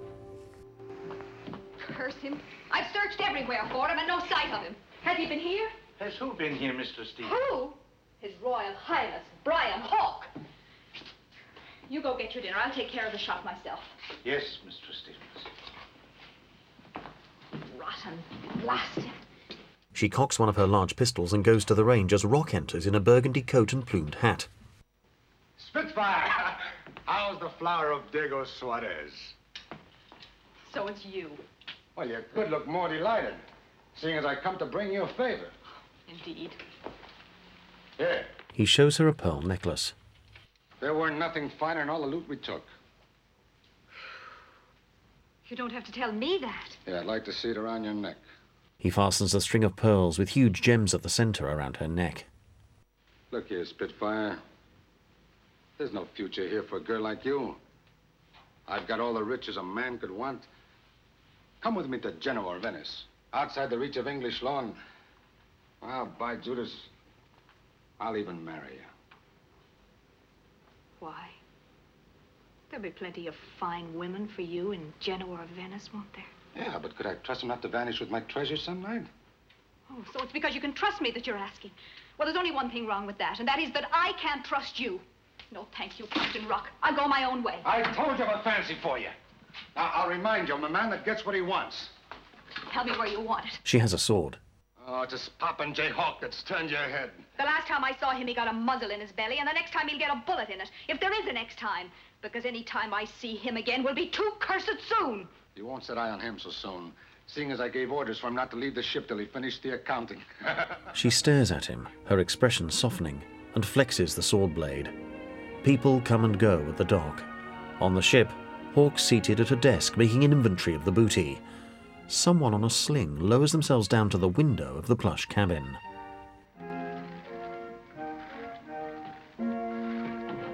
Curse him. I've searched everywhere for him and no sight of him. Has he been here? Has who been here, Mister Stevens? Who? His Royal Highness, Brian Hawke. You go get your dinner. I'll take care of the shop myself. Yes, Mistress Stevens. Rotten blasted. She cocks one of her large pistols and goes to the range as Rock enters in a burgundy coat and plumed hat. Spitfire! How's the flower of Diego Suarez? So it's you. Well, you could look more delighted, seeing as I come to bring you a favor. Indeed. Here. He shows her a pearl necklace. There were nothing finer than all the loot we took. You don't have to tell me that. Yeah, I'd like to see it around your neck. He fastens a string of pearls with huge gems at the center around her neck. Look here, Spitfire. There's no future here for a girl like you. I've got all the riches a man could want. Come with me to Genoa or Venice, outside the reach of English law, and, well, by Judas, I'll even marry you. Why? There'll be plenty of fine women for you in Genoa or Venice, won't there? Yeah, but could I trust him not to vanish with my treasure some night? Oh, so it's because you can trust me that you're asking. Well, there's only one thing wrong with that, and that is that I can't trust you. No, thank you, Captain Rock. I'll go my own way. I told you I have a fancy for you. Now, I'll remind you, I'm a man that gets what he wants. Tell me where you want it. She has a sword. Oh, it's this Poppin' J. Hawke that's turned your head. The last time I saw him, he got a muzzle in his belly, and the next time he'll get a bullet in it. If there is a next time. Because any time I see him again will be too cursed soon. You won't set eye on him so soon, seeing as I gave orders for him not to leave the ship till he finished the accounting. She stares at him, her expression softening, and flexes the sword blade. People come and go at the dock. On the ship, Hawke's seated at a desk making an inventory of the booty. Someone on a sling lowers themselves down to the window of the plush cabin.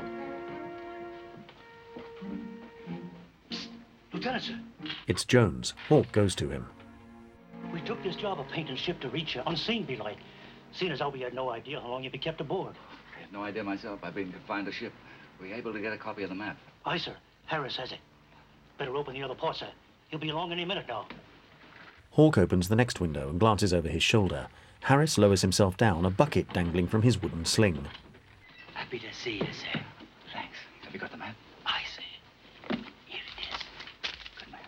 Lieutenant, sir. It's Jones. Hawk goes to him. We took this job of painting ship to reach you, unseen, belike. Seeing as how we had no idea how long you'd be kept aboard. I had no idea myself. I've been confined to ship. Were you able to get a copy of the map? Aye, sir. Harris has it. Better open the other port, sir. He'll be along any minute now. Hawk opens the next window and glances over his shoulder. Harris lowers himself down, a bucket dangling from his wooden sling. Happy to see you, sir. Thanks. Have you got the map? Aye, sir. Here it is. Good man.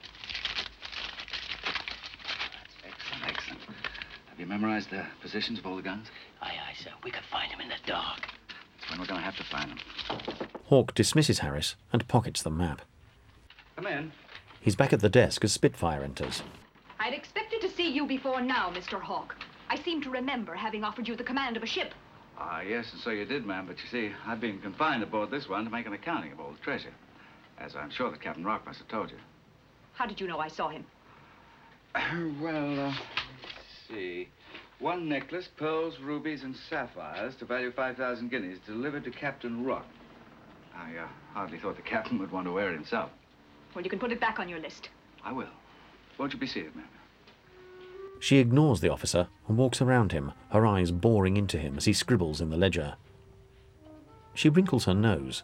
That's excellent, excellent. Have you memorized the positions of all the guns? Aye, aye, sir. We could find them in the dark. That's when we're going to have to find them. Hawk dismisses Harris and pockets the map. Come in. He's back at the desk as Spitfire enters. I'd expected to see you before now, Mister Hawk. I seem to remember having offered you the command of a ship. Ah, yes, and so you did, ma'am. But you see, I've been confined aboard this one to make an accounting of all the treasure. As I'm sure that Captain Rock must have told you. How did you know I saw him? Well, uh, let's see. One necklace, pearls, rubies, and sapphires to value five thousand guineas delivered to Captain Rock. I uh, hardly thought the captain would want to wear it himself. Well, you can put it back on your list. I will. Won't you be seated, ma'am? She ignores the officer and walks around him, her eyes boring into him as he scribbles in the ledger. She wrinkles her nose.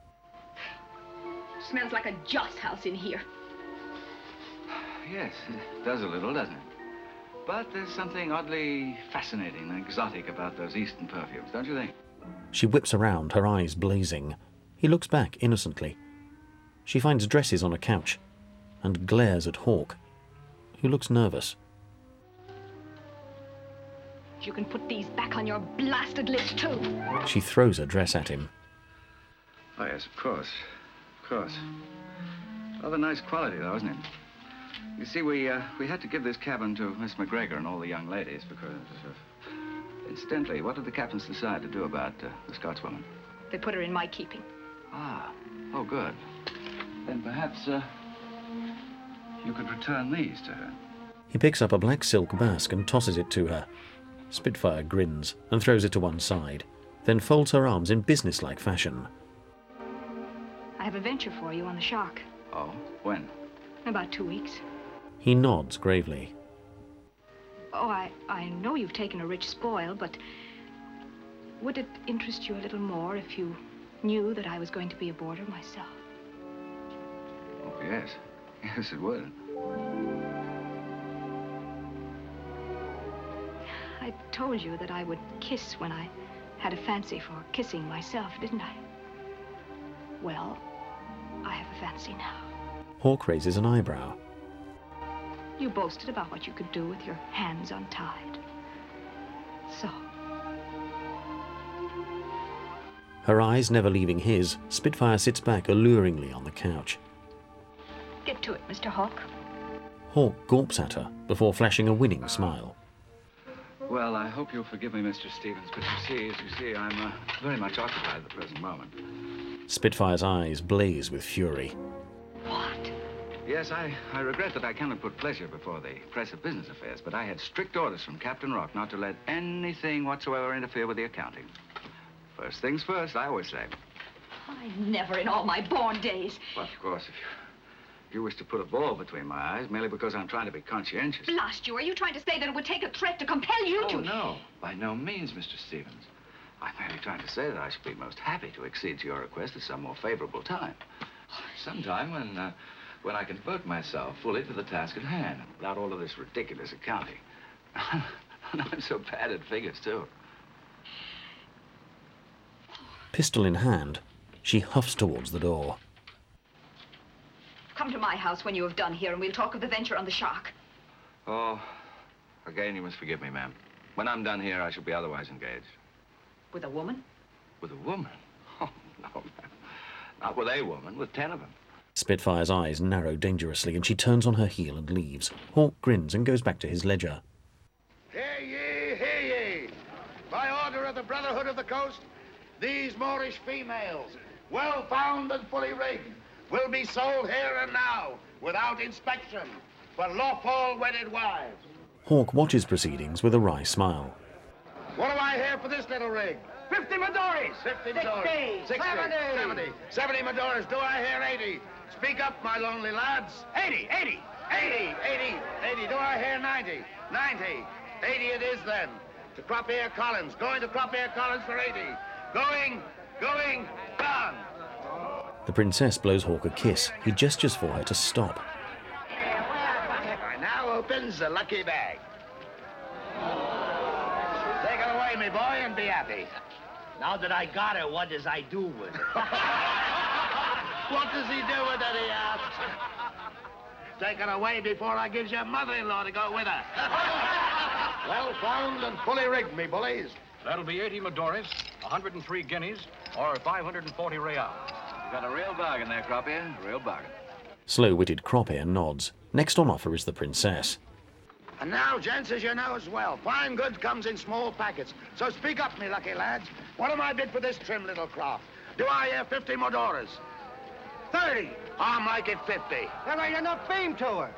Smells like a joss house in here. Yes, it does a little, doesn't it? But there's something oddly fascinating and exotic about those Eastern perfumes, don't you think? She whips around, her eyes blazing. He looks back innocently. She finds dresses on a couch and glares at Hawk, who looks nervous. You can put these back on your blasted list, too. She throws a dress at him. Oh, yes, of course. Of course. Rather nice quality, though, isn't it? You see, we, uh, we had to give this cabin to Miss McGregor and all the young ladies because... Uh, incidentally, what did the captains decide to do about uh, the Scotswoman? They put her in my keeping. Ah, oh, good. Then perhaps, uh, you could return these to her. He picks up a black silk basque and tosses it to her. Spitfire grins and throws it to one side, then folds her arms in businesslike fashion. I have a venture for you on the Shark. Oh, when? About two weeks. He nods gravely. Oh, I, I know you've taken a rich spoil, but would it interest you a little more if you knew that I was going to be aboard her myself? Oh, yes. Yes, it would. I told you that I would kiss when I had a fancy for kissing myself, didn't I? Well, I have a fancy now. Hawk raises an eyebrow. You boasted about what you could do with your hands untied. So. Her eyes never leaving his, Spitfire sits back alluringly on the couch. Get to it, Mister Hawk. Hawk gawps at her before flashing a winning smile. Well, I hope you'll forgive me, Mister Stevens, but you see, as you see, I'm uh, very much occupied at the present moment. Spitfire's eyes blaze with fury. What? Yes, I, I regret that I cannot put pleasure before the press of business affairs, but I had strict orders from Captain Rock not to let anything whatsoever interfere with the accounting. First things first, I always say. I never in all my born days. Well, of course, if you, if you wish to put a ball between my eyes, merely because I'm trying to be conscientious. Blast you, are you trying to say that it would take a threat to compel you oh, to... Oh, no, by no means, Mister Stevens. I'm merely trying to say that I should be most happy to accede to your request at some more favorable time. Sometime when, uh, when I can devote myself fully to the task at hand, without all of this ridiculous accounting. And I'm so bad at figures, too. Pistol in hand, she huffs towards the door. Come to my house when you have done here, and we'll talk of the venture on the Shark. Oh, again, you must forgive me, ma'am. When I'm done here, I shall be otherwise engaged. With a woman? With a woman? Oh, no, ma'am. Not with a woman, with ten of them. Spitfire's eyes narrow dangerously, and she turns on her heel and leaves. Hawk grins and goes back to his ledger. Hear ye, hear ye. By order of the Brotherhood of the Coast, these Moorish females, well found and fully rigged, will be sold here and now, without inspection, for lawful wedded wives. Hawk watches proceedings with a wry smile. What do I hear for this little rig? Fifty Midori's. Fifty Sixty. Midori's. Sixty. Seventy. Seventy. Seventy Midori's. Do I hear eighty? Speak up, my lonely lads. eighty, eighty, eighty, eighty, eighty. Do I hear ninety? ninety. eighty it is then. To Croppier Collins. Going to Croppier Collins for eighty. Going, going, gone. The princess blows Hawk a kiss. He gestures for her to stop. I now opens the lucky bag. Take it away, me boy, and be happy. Now that I got it, what does I do with it? What does he do with it, he asks? Take it away before I gives your mother-in-law to go with her. Well found and fully rigged, me bullies. That'll be eighty Madoris, one hundred three guineas, or five hundred forty reals. You got a real bargain there, Croppier. Real bargain. Slow-witted Croppier nods. Next on offer is the princess. And now, gents, as you know as well, fine goods comes in small packets. So speak up, me lucky lads. What am I bid for this trim little craft? Do I hear fifty Madoras? Thirty. I'll make it fifty. There ain't enough beam to her.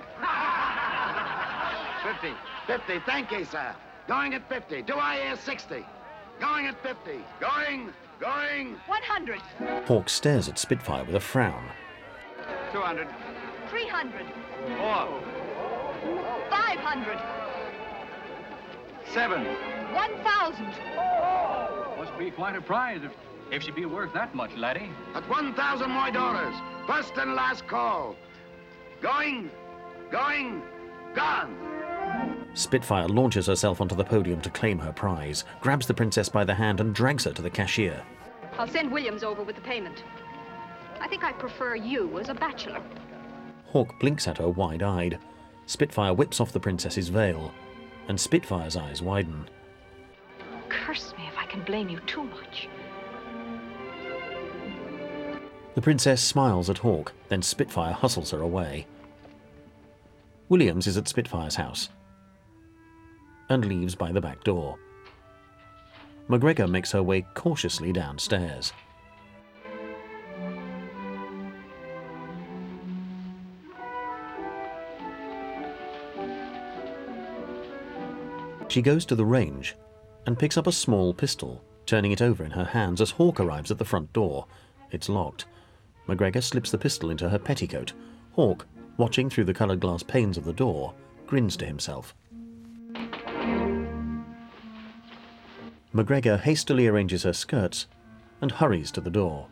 Fifty. Fifty. Thank you, sir. Going at fifty. Do I hear sixty? Going at fifty. Going, going. One hundred. Hawk stares at Spitfire with a frown. Two hundred. Three hundred. Four. Five hundred. Seven. One thousand. Must be quite a prize if, if she be worth that much, laddie. At one thousand more dollars. First and last call. Going, going, gone. Spitfire launches herself onto the podium to claim her prize, grabs the princess by the hand and drags her to the cashier. I'll send Williams over with the payment. I think I prefer you as a bachelor. Hawk blinks at her wide-eyed. Spitfire whips off the princess's veil, and Spitfire's eyes widen. Curse me if I can blame you too much. The princess smiles at Hawk, then Spitfire hustles her away. Williams is at Spitfire's house and leaves by the back door. McGregor makes her way cautiously downstairs. She goes to the range and picks up a small pistol, turning it over in her hands as Hawk arrives at the front door. It's locked. McGregor slips the pistol into her petticoat. Hawk, watching through the coloured glass panes of the door, grins to himself. McGregor hastily arranges her skirts and hurries to the door.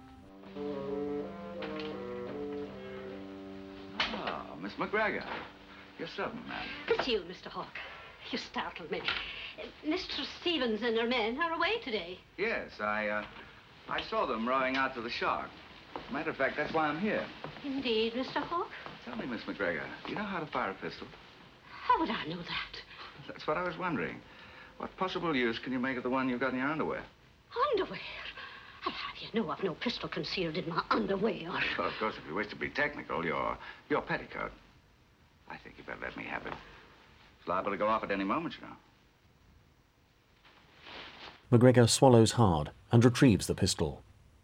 Ah, Miss McGregor. You're sudden, ma'am. It's you, Mister Hawk. You startled me. Uh, Mistress Stevens and her men are away today. Yes, I, uh, I saw them rowing out to the Shark. Matter of fact, that's why I'm here. Indeed, Mister Hawk. Tell me, Miss McGregor, do you know how to fire a pistol? How would I know that? That's what I was wondering. What possible use can you make of the one you've got in your underwear? Underwear? I'll have you know I've no pistol concealed in my underwear. Well, of course, if you wish to be technical, your, your petticoat. I think you better let me have it. It's liable to go off at any moment, you know. McGregor swallows hard and retrieves the pistol.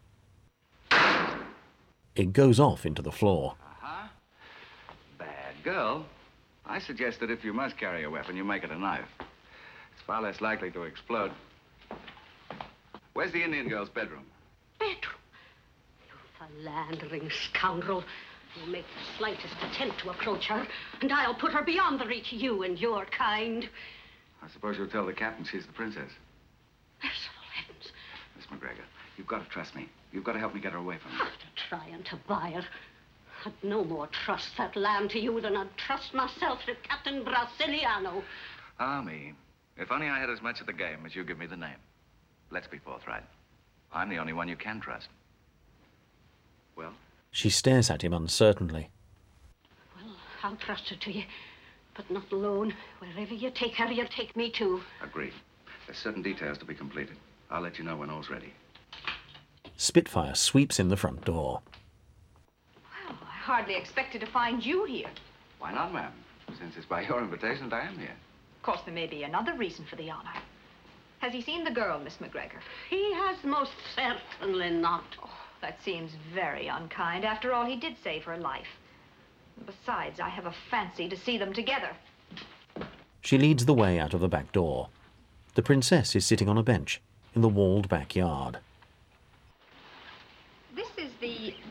It goes off into the floor. Uh-huh. Bad girl. I suggest that if you must carry a weapon, you make it a knife. It's far less likely to explode. Where's the Indian girl's bedroom? Bedroom? You philandering scoundrel. You make the slightest attempt to approach her, and I'll put her beyond the reach of you and your kind. I suppose you'll tell the captain she's the princess. Merciful heavens. Miss McGregor, you've got to trust me. You've got to help me get her away from you. After trying to buy her, I'd no more trust that lamb to you than I'd trust myself to Captain Brasiliano. Ah, me. If only I had as much of the game as you give me the name. Let's be forthright. I'm the only one you can trust. Well? She stares at him uncertainly. Well, I'll trust her to you, but not alone. Wherever you take her, you'll take me too. Agreed. There's certain details to be completed. I'll let you know when all's ready. Spitfire sweeps in the front door. Well, I hardly expected to find you here. Why not, ma'am? Since it's by your invitation that I am here. Of course, there may be another reason for the honor. Has he seen the girl, Miss McGregor? He has most certainly not. Oh, that seems very unkind. After all, he did save her life. Besides, I have a fancy to see them together. She leads the way out of the back door. The princess is sitting on a bench in the walled backyard. This is the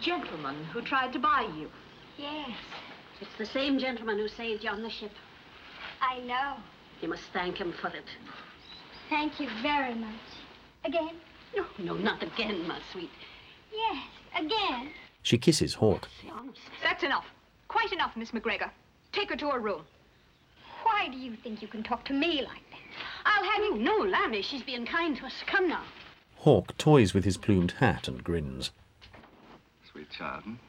gentleman who tried to buy you. Yes, It's the same gentleman who saved you on the ship. I know. You must thank him for it. Thank you very much. Again? No, no, not again, my sweet. Yes, again. She kisses Hawk. That's enough. Quite enough, Miss McGregor. Take her to her room. Why do you think you can talk to me like that? I'll have you. No, Lammy, she's being kind to us. Come now. Hawk toys with his plumed hat and grins. Sweet child, hmm?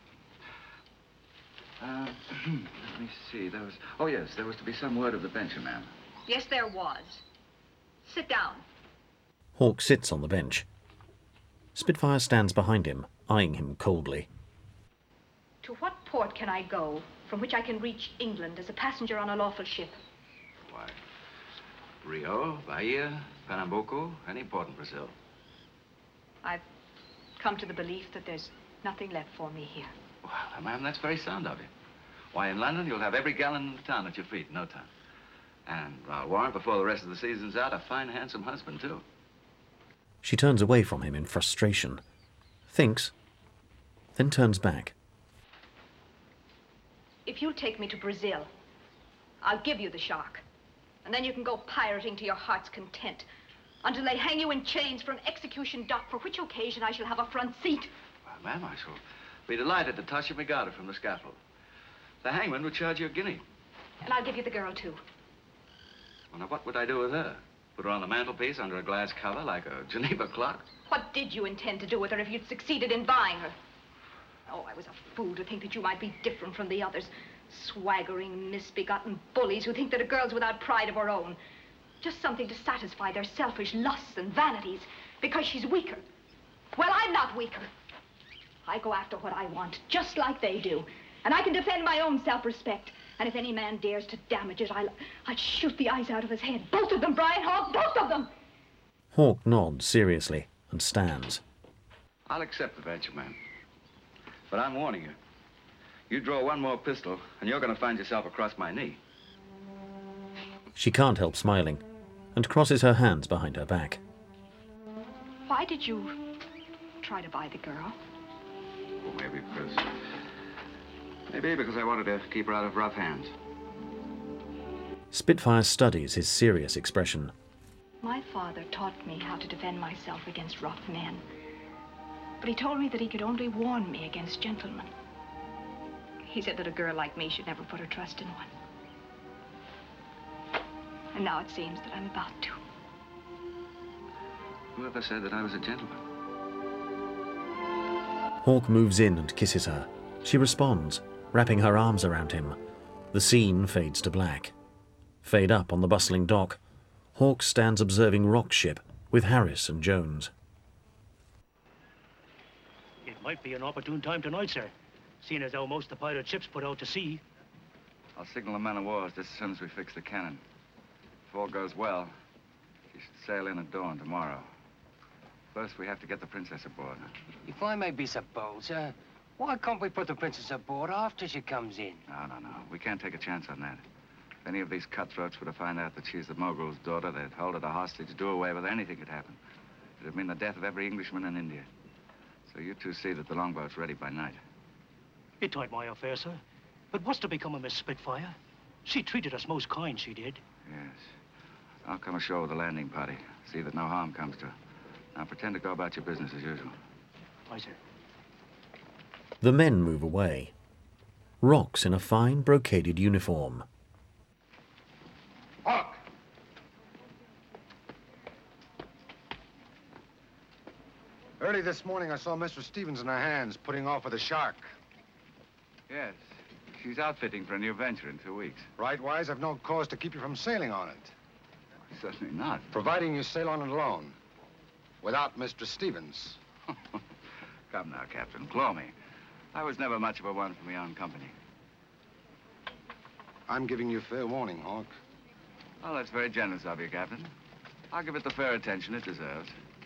Uh, let me see. There was... Oh, yes, there was to be some word of the bencher, ma'am. Yes, there was. Sit down. Hawk sits on the bench. Spitfire stands behind him, eyeing him coldly. To what port can I go from which I can reach England as a passenger on a lawful ship? Why, Rio, Bahia, Pernambuco, any port in Brazil. I've come to the belief that there's nothing left for me here. Well, ma'am, that's very sound of you. Why, in London, you'll have every gallon in the town at your feet in no time. And, I'll warrant, before the rest of the season's out, a fine, handsome husband, too. She turns away from him in frustration, thinks, then turns back. If you'll take me to Brazil, I'll give you the shark. And then you can go pirating to your heart's content until they hang you in chains from Execution Dock, for which occasion I shall have a front seat. Well, ma'am, I shall be delighted to toss you my garter from the scaffold. The hangman would charge you a guinea. And I'll give you the girl, too. Well, now, what would I do with her? Put her on the mantelpiece under a glass cover like a Geneva clock? What did you intend to do with her if you'd succeeded in buying her? Oh, I was a fool to think that you might be different from the others. Swaggering, misbegotten bullies who think that a girl's without pride of her own. Just something to satisfy their selfish lusts and vanities because she's weaker. Well, I'm not weaker. I go after what I want, just like they do. And I can defend my own self-respect. And if any man dares to damage it, I'll, I'll shoot the eyes out of his head. Both of them, Brian Hawk, both of them! Hawk nods seriously and stands. I'll accept the venture, ma'am. But I'm warning you. You draw one more pistol, and you're going to find yourself across my knee. She can't help smiling and crosses her hands behind her back. Why did you try to buy the girl? Well, maybe because... Maybe because I wanted to keep her out of rough hands. Spitfire studies his serious expression. My father taught me how to defend myself against rough men. But he told me that he could only warn me against gentlemen. He said that a girl like me should never put her trust in one. And now it seems that I'm about to. Whoever said that I was a gentleman? Hawk moves in and kisses her. She responds, wrapping her arms around him. The scene fades to black. Fade up on the bustling dock. Hawk stands observing Rock's ship with Harris and Jones. It might be an opportune time tonight, sir, seeing as how most of the pirate ships put out to sea. I'll signal the man of war just as soon as we fix the cannon. If all goes well, she should sail in at dawn tomorrow. First, we have to get the princess aboard. If I may be so bold, sir, why can't we put the princess aboard after she comes in? No, no, no. We can't take a chance on that. If any of these cutthroats were to find out that she's the mogul's daughter, they'd hold her a hostage, do away with her, anything could happen. It'd mean the death of every Englishman in India. So you two see that the longboat's ready by night. It ain't my affair, sir. But what's to become of Miss Spitfire? She treated us most kind, she did. Yes. I'll come ashore with the landing party. See that no harm comes to her. Now pretend to go about your business as usual. Aye, sir. The men move away. Rock's in a fine brocaded uniform. Hawk! Early this morning, I saw Mistress Stevens in her hands, putting off with a shark. Yes. She's outfitting for a new venture in two weeks. Rightwise, I've no cause to keep you from sailing on it. Certainly not. Providing you sail on it alone. Without Mistress Stevens. Come now, Captain. Claw me. I was never much of a one for my own company. I'm giving you fair warning, Hawk. Well, that's very generous of you, Captain. I'll give it the fair attention it deserves.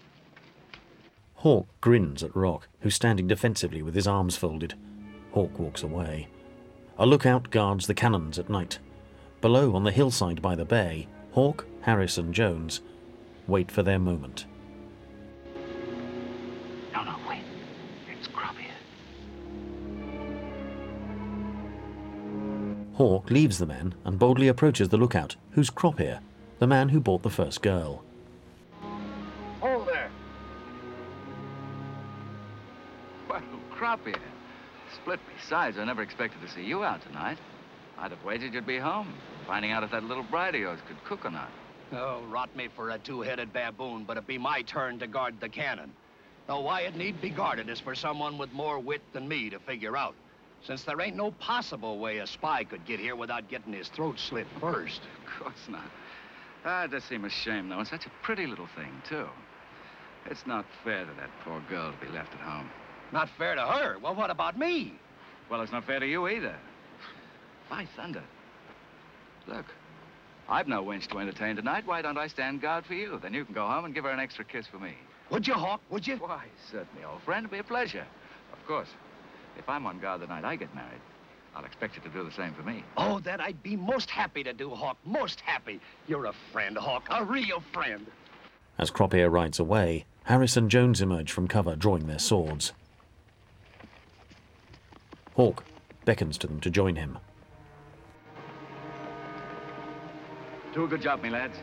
Hawk grins at Rock, who's standing defensively with his arms folded. Hawk walks away. A lookout guards the cannons at night. Below, on the hillside by the bay, Hawk, Harris and Jones wait for their moment. No, no, wait. It's Croppy. Hawk leaves the men and boldly approaches the lookout, who's Croppier, the man who bought the first girl. Hold there. Well, Croppier. Split besides, I never expected to see you out tonight. I'd have waited you'd be home, finding out if that little bride of yours could cook or not. Oh, rot me for a two-headed baboon, but it'd be my turn to guard the cannon. Now, why it need be guarded is for someone with more wit than me to figure out, since there ain't no possible way a spy could get here without getting his throat slit first. Of course not. Ah, it does seem a shame, though, and such a pretty little thing, too. It's not fair to that poor girl to be left at home. Not fair to her? Well, what about me? Well, it's not fair to you either. By thunder. Look, I've no wench to entertain tonight. Why don't I stand guard for you? Then you can go home and give her an extra kiss for me. Would you, Hawk? Would you? Why, certainly, old friend. It'd be a pleasure. Of course, if I'm on guard the night I get married, I'll expect you to do the same for me. Oh, that I'd be most happy to do, Hawk. Most happy. You're a friend, Hawk. A real friend. As Croppier rides away, Harris and Jones emerge from cover, drawing their swords. Hawk beckons to them to join him. Do a good job, me lads.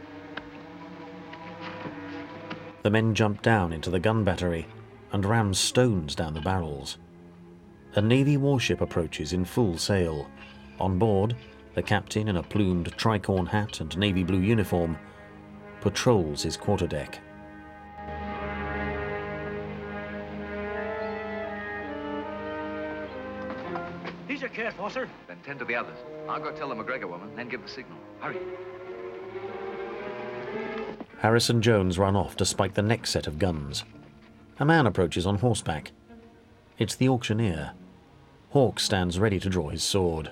The men jump down into the gun battery and ram stones down the barrels. A Navy warship approaches in full sail. On board, the captain in a plumed tricorn hat and navy blue uniform patrols his quarterdeck. He's your careful, sir. Then tend to the others. I'll go tell the McGregor woman, then give the signal. Hurry. Harris and Jones run off to spike the next set of guns. A man approaches on horseback. It's the auctioneer. Hawk stands ready to draw his sword.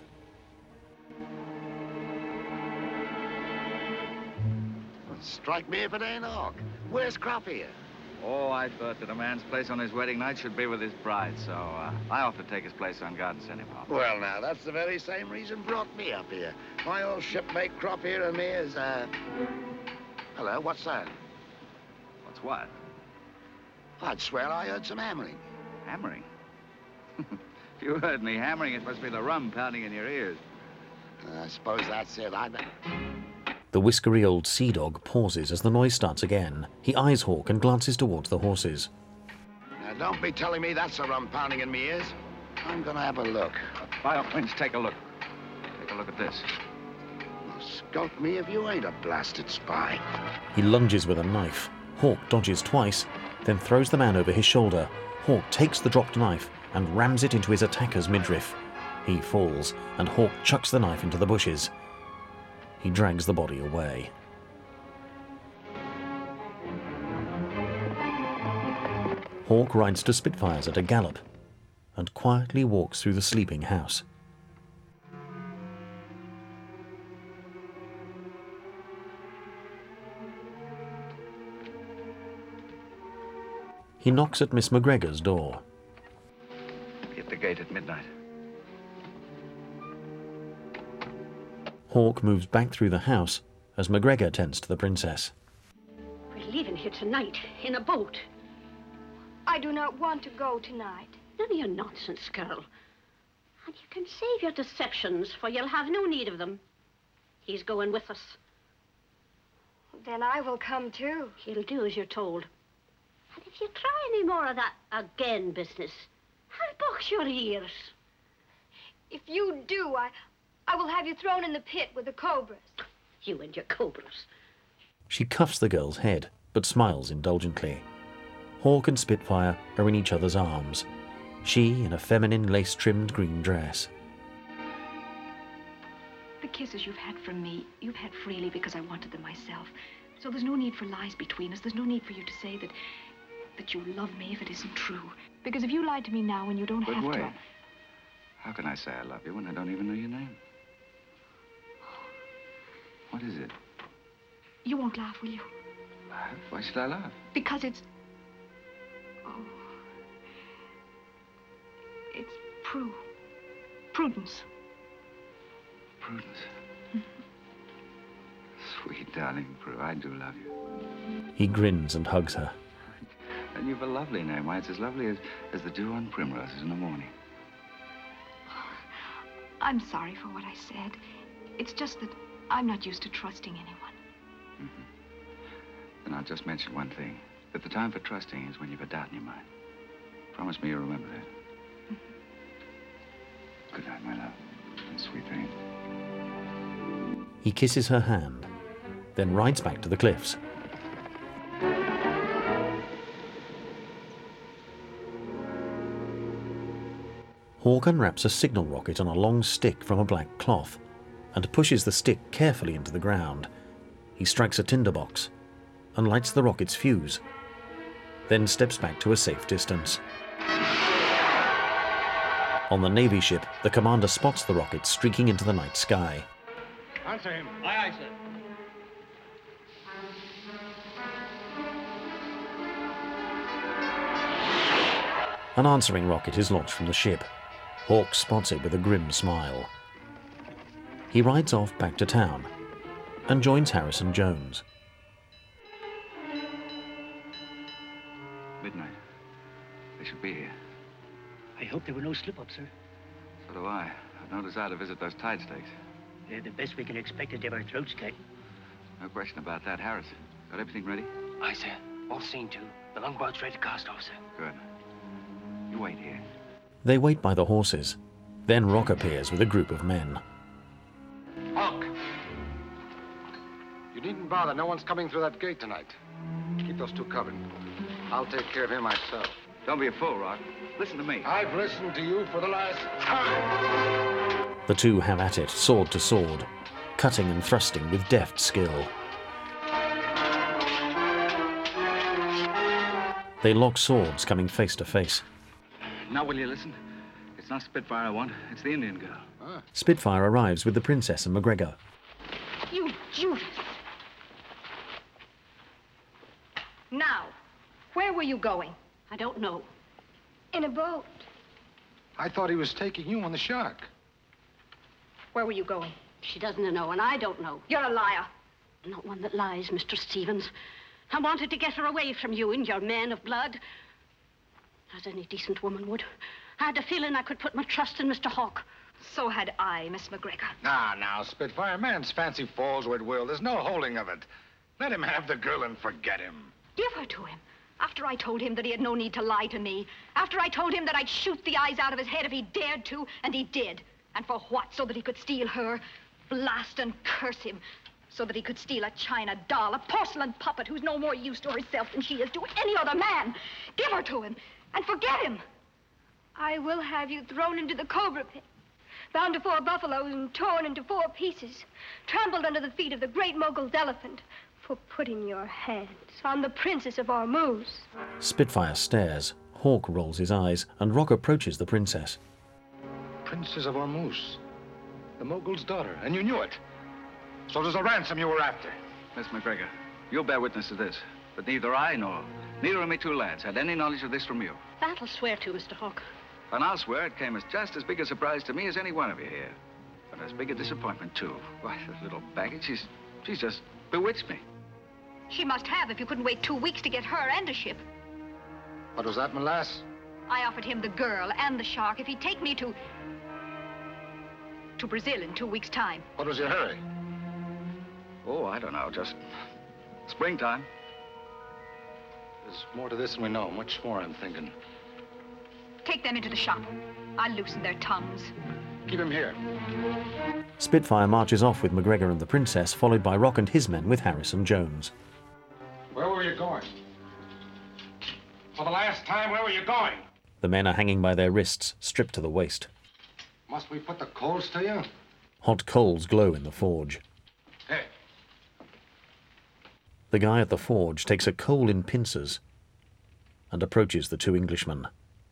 Strike me if it ain't Hawk. Where's Croppier? Oh, I thought that a man's place on his wedding night should be with his bride, so uh, I offered to take his place on guard and send him home. Well, now, that's the very same reason brought me up here. My old shipmate Croppier and me is, uh... Hello, what's that? What's what? I'd swear I heard some hammering. Hammering? If you heard me hammering, it must be the rum pounding in your ears. I suppose that's it. I... The whiskery old sea dog pauses as the noise starts again. He eyes Hawk and glances towards the horses. Now, don't be telling me that's the rum pounding in me ears. I'm gonna have a look. By all means, take a look. Take a look at this. Well, skulk me if you ain't a blasted spy. He lunges with a knife. Hawk dodges twice, then throws the man over his shoulder. Hawk takes the dropped knife and rams it into his attacker's midriff. He falls, and Hawk chucks the knife into the bushes. He drags the body away. Hawk rides to Spitfires at a gallop and quietly walks through the sleeping house. He knocks at Miss McGregor's door. Hit the gate at midnight. Hawk moves back through the house as McGregor tends to the princess. We're leaving here tonight in a boat. I do not want to go tonight. None of your nonsense, girl. And you can save your deceptions, for you'll have no need of them. He's going with us. Then I will come too. He'll do as you're told. And if you try any more of that again business, I'll box your ears. If you do, I... I will have you thrown in the pit with the cobras. You and your cobras. She cuffs the girl's head, but smiles indulgently. Hawk and Spitfire are in each other's arms, she in a feminine lace-trimmed green dress. The kisses you've had from me, you've had freely because I wanted them myself. So there's no need for lies between us. There's no need for you to say that that you love me if it isn't true. Because if you lied to me now and you don't But have wait. to... How can I say I love you when I don't even know your name? What is it? You won't laugh, will you? Laugh? Why should I laugh? Because it's... Oh... It's Prue. Prudence. Prudence. Sweet darling Prue, I do love you. He grins and hugs her. And you've a lovely name. Why, it's as lovely as, as the dew on primroses in the morning. I'm sorry for what I said. It's just that I'm not used to trusting anyone. Mm-hmm. Then I'll just mention one thing. That the time for trusting is when you've a doubt in your mind. Promise me you'll remember that. Mm-hmm. Good night, my love. And sweet dreams. He kisses her hand, then rides back to the cliffs. Hawk unwraps a signal rocket on a long stick from a black cloth and pushes the stick carefully into the ground. He strikes a tinderbox and lights the rocket's fuse, then steps back to a safe distance. On the Navy ship, the commander spots the rocket streaking into the night sky. Answer him. Aye, aye, sir. An answering rocket is launched from the ship. Hawk spots it with a grim smile. He rides off back to town and joins Harrison Jones. Midnight. They should be here. I hope there were no slip-ups, sir. So do I. I've no desire to visit those tide stakes. They're the best we can expect to have our throats cut. No question about that. Harris, got everything ready? Aye, sir. All seen to. The longboat's ready to cast off, sir. Good. You wait here. They wait by the horses. Then Rock appears with a group of men. Hawk! You needn't bother. No one's coming through that gate tonight. Keep those two covered. I'll take care of him myself. Don't be a fool, Rock. Listen to me. I've listened to you for the last time. The two have at it, sword to sword, cutting and thrusting with deft skill. They lock swords, coming face to face. Now will you listen? It's not Spitfire I want. It's the Indian girl. Huh? Spitfire arrives with the princess and McGregor. You Judas! Now, where were you going? I don't know. In a boat. I thought he was taking you on the shark. Where were you going? She doesn't know, and I don't know. You're a liar. Not one that lies, Mister Stevens. I wanted to get her away from you and your man of blood. As any decent woman would. I had a feeling I could put my trust in Mister Hawk. So had I, Miss McGregor. Now, now, Spitfire, man's fancy falls where it will. There's no holding of it. Let him have the girl and forget him. Give her to him. After I told him that he had no need to lie to me. After I told him that I'd shoot the eyes out of his head if he dared to, and he did. And for what? So that he could steal her? Blast and curse him. So that he could steal a china doll, a porcelain puppet who's no more use to herself than she is to any other man. Give her to him and forget him. I will have you thrown into the cobra pit, bound to four buffaloes and torn into four pieces, trampled under the feet of the great Mogul's elephant for putting your hands on the Princess of Ormuz. Spitfire stares, Hawk rolls his eyes, and Rock approaches the princess. Princess of Ormuz, the Mogul's daughter, and you knew it. So there's a ransom you were after. Miss McGregor, you'll bear witness to this. But neither I nor neither of me two lads had any knowledge of this from you. That'll swear to, Mister Hawk. And I'll swear it came as just as big a surprise to me as any one of you here. But as big a disappointment, too. Why, that little baggage, she's, she's just bewitched me. She must have if you couldn't wait two weeks to get her and a ship. What was that, my lass? I offered him the girl and the shark if he'd take me to... to Brazil in two weeks' time. What was your hurry? Oh, I don't know, just springtime. There's more to this than we know. Much more, I'm thinking. Take them into the shop. I'll loosen their tongues. Keep him here. Spitfire marches off with McGregor and the princess, followed by Rock and his men with Harrison Jones. Where were you going? For the last time, where were you going? The men are hanging by their wrists, stripped to the waist. Must we put the coals to you? Hot coals glow in the forge. Hey. The guy at the forge takes a coal in pincers and approaches the two Englishmen.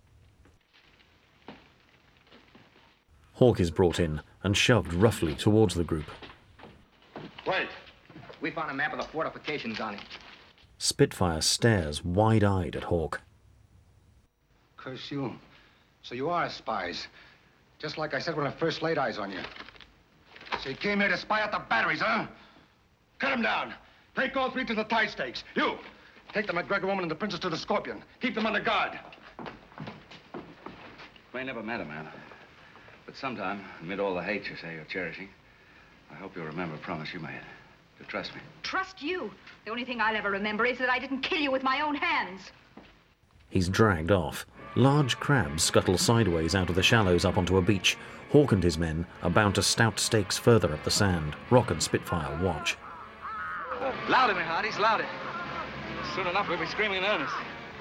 Hawk is brought in and shoved roughly towards the group. Wait. We found a map of the fortifications on it. Spitfire stares wide-eyed at Hawk. Curse you. So you are spies. Just like I said when I first laid eyes on you. So you came here to spy out the batteries, huh? Cut them down. Take all three to the tie stakes. You, take the McGregor woman and the princess to the Scorpion. Keep them under guard. We never met her, man. But sometime, amid all the hate you say you're cherishing, I hope you'll remember a promise you made. To trust me. Trust you? The only thing I'll ever remember is that I didn't kill you with my own hands. He's dragged off. Large crabs scuttle sideways out of the shallows up onto a beach. Hawk and his men are bound to stout stakes further up the sand. Rock and Spitfire watch. Louder, my hearties, louder. Soon enough, we'll be screaming in earnest.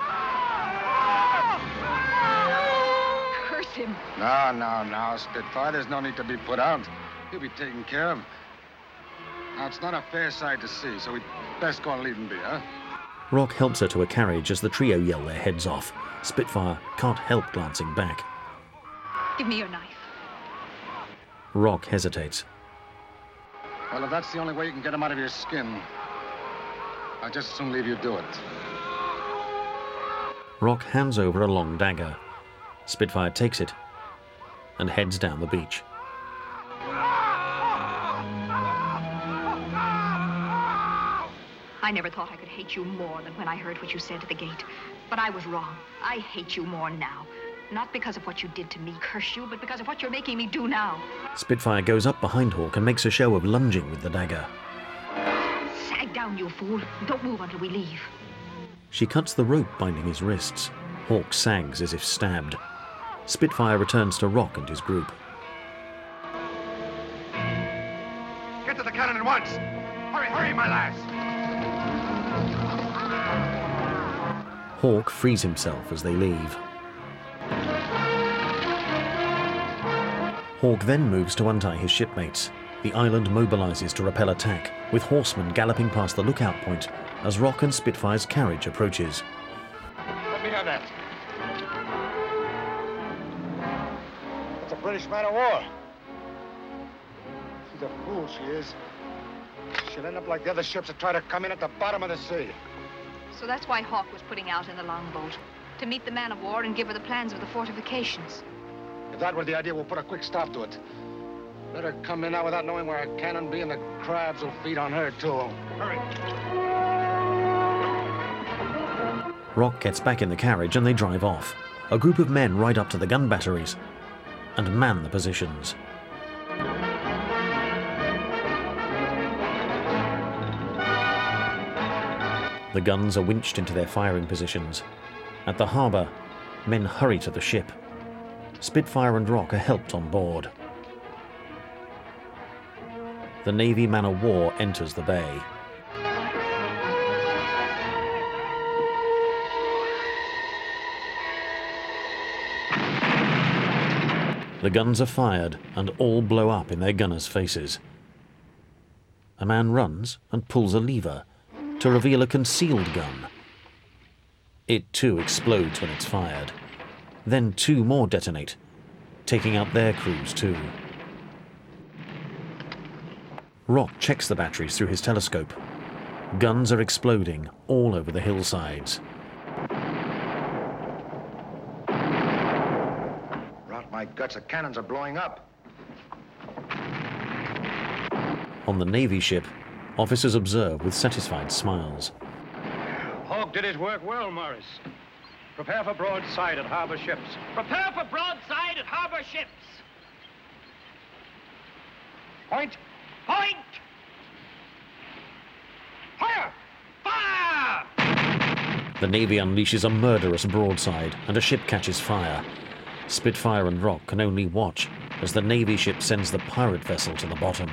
Curse him. No, no, no, Spitfire. There's no need to be put out. He'll be taken care of. Now, it's not a fair sight to see, so we'd best go and leave him be, huh? Rock helps her to a carriage as the trio yell their heads off. Spitfire can't help glancing back. Give me your knife. Rock hesitates. Well, if that's the only way you can get him out of your skin, I'd just as soon leave you do it. Rock hands over a long dagger. Spitfire takes it and heads down the beach. I never thought I could hate you more than when I heard what you said at the gate. But I was wrong. I hate you more now. Not because of what you did to me, curse you, but because of what you're making me do now. Spitfire goes up behind Hawk and makes a show of lunging with the dagger. Sag down, you fool. Don't move until we leave. She cuts the rope binding his wrists. Hawk sags as if stabbed. Spitfire returns to Rock and his group. Get to the cannon at once! Hurry, hurry, my lads! Hawk frees himself as they leave. Hawk then moves to untie his shipmates. The island mobilizes to repel attack, with horsemen galloping past the lookout point as Rock and Spitfire's carriage approaches. Let me have that. It's a British man of war. She's a fool, she is. She'll end up like the other ships that try to come in at the bottom of the sea. So that's why Hawk was putting out in the longboat. To meet the man of war and give her the plans of the fortifications. If that were the idea, we'll put a quick stop to it. Let her come in now without knowing where our cannon be, and the crabs will feed on her, too. Hurry. Rock gets back in the carriage and they drive off. A group of men ride up to the gun batteries and man the positions. The guns are winched into their firing positions. At the harbour, men hurry to the ship. Spitfire and Rock are helped on board. The Navy man-of-war enters the bay. The guns are fired and all blow up in their gunners' faces. A man runs and pulls a lever to reveal a concealed gun. It too explodes when it's fired. Then two more detonate, taking out their crews too. Rock checks the batteries through his telescope. Guns are exploding all over the hillsides. Rot my guts, the cannons are blowing up. On the Navy ship, officers observe with satisfied smiles. Hawk did his work well, Morris. Prepare for broadside at harbor ships. Prepare for broadside at harbor ships. Point. Point! Fire! Fire! The Navy unleashes a murderous broadside and a ship catches fire. Spitfire and Rock can only watch as the Navy ship sends the pirate vessel to the bottom.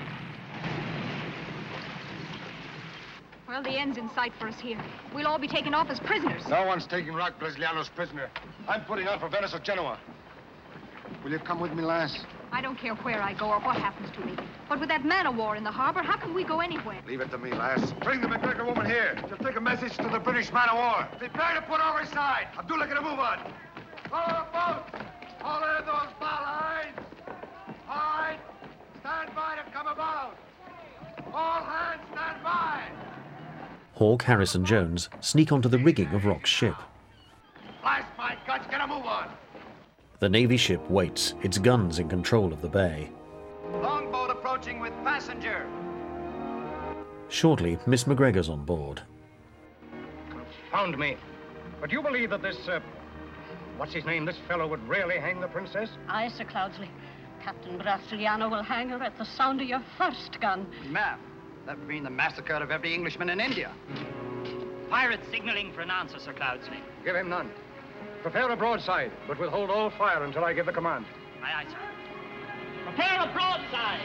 Well, the end's in sight for us here. We'll all be taken off as prisoners. No one's taking Rock Bresliano's prisoner. I'm putting out for Venice or Genoa. Will you come with me, lass? I don't care where I go or what happens to me. But with that man-of-war in the harbor, how can we go anywhere? Leave it to me, lass. Bring the McGregor woman here. She'll take a message to the British man-of-war. Prepare to put over side. Abdullah, get a move on. Follow the boat. All in those bow lines. All right. Stand by to come about. All hands stand by. Hawk, Harris and Jones sneak onto the rigging of Rock's ship. Blast my guts, get a move on. The Navy ship waits, its guns in control of the bay. Longboat approaching with passenger. Shortly, Miss McGregor's on board. Found me. But do you believe that this, uh, what's his name, this fellow would really hang the princess? Aye, Sir Cloudsley. Captain Brasiliano will hang her at the sound of your first gun. Ma'am, that would mean the massacre of every Englishman in India. Pirates signaling for an answer, Sir Cloudsley. Give him none. Prepare a broadside, but withhold all fire until I give the command. Aye, aye, sir. Prepare a broadside!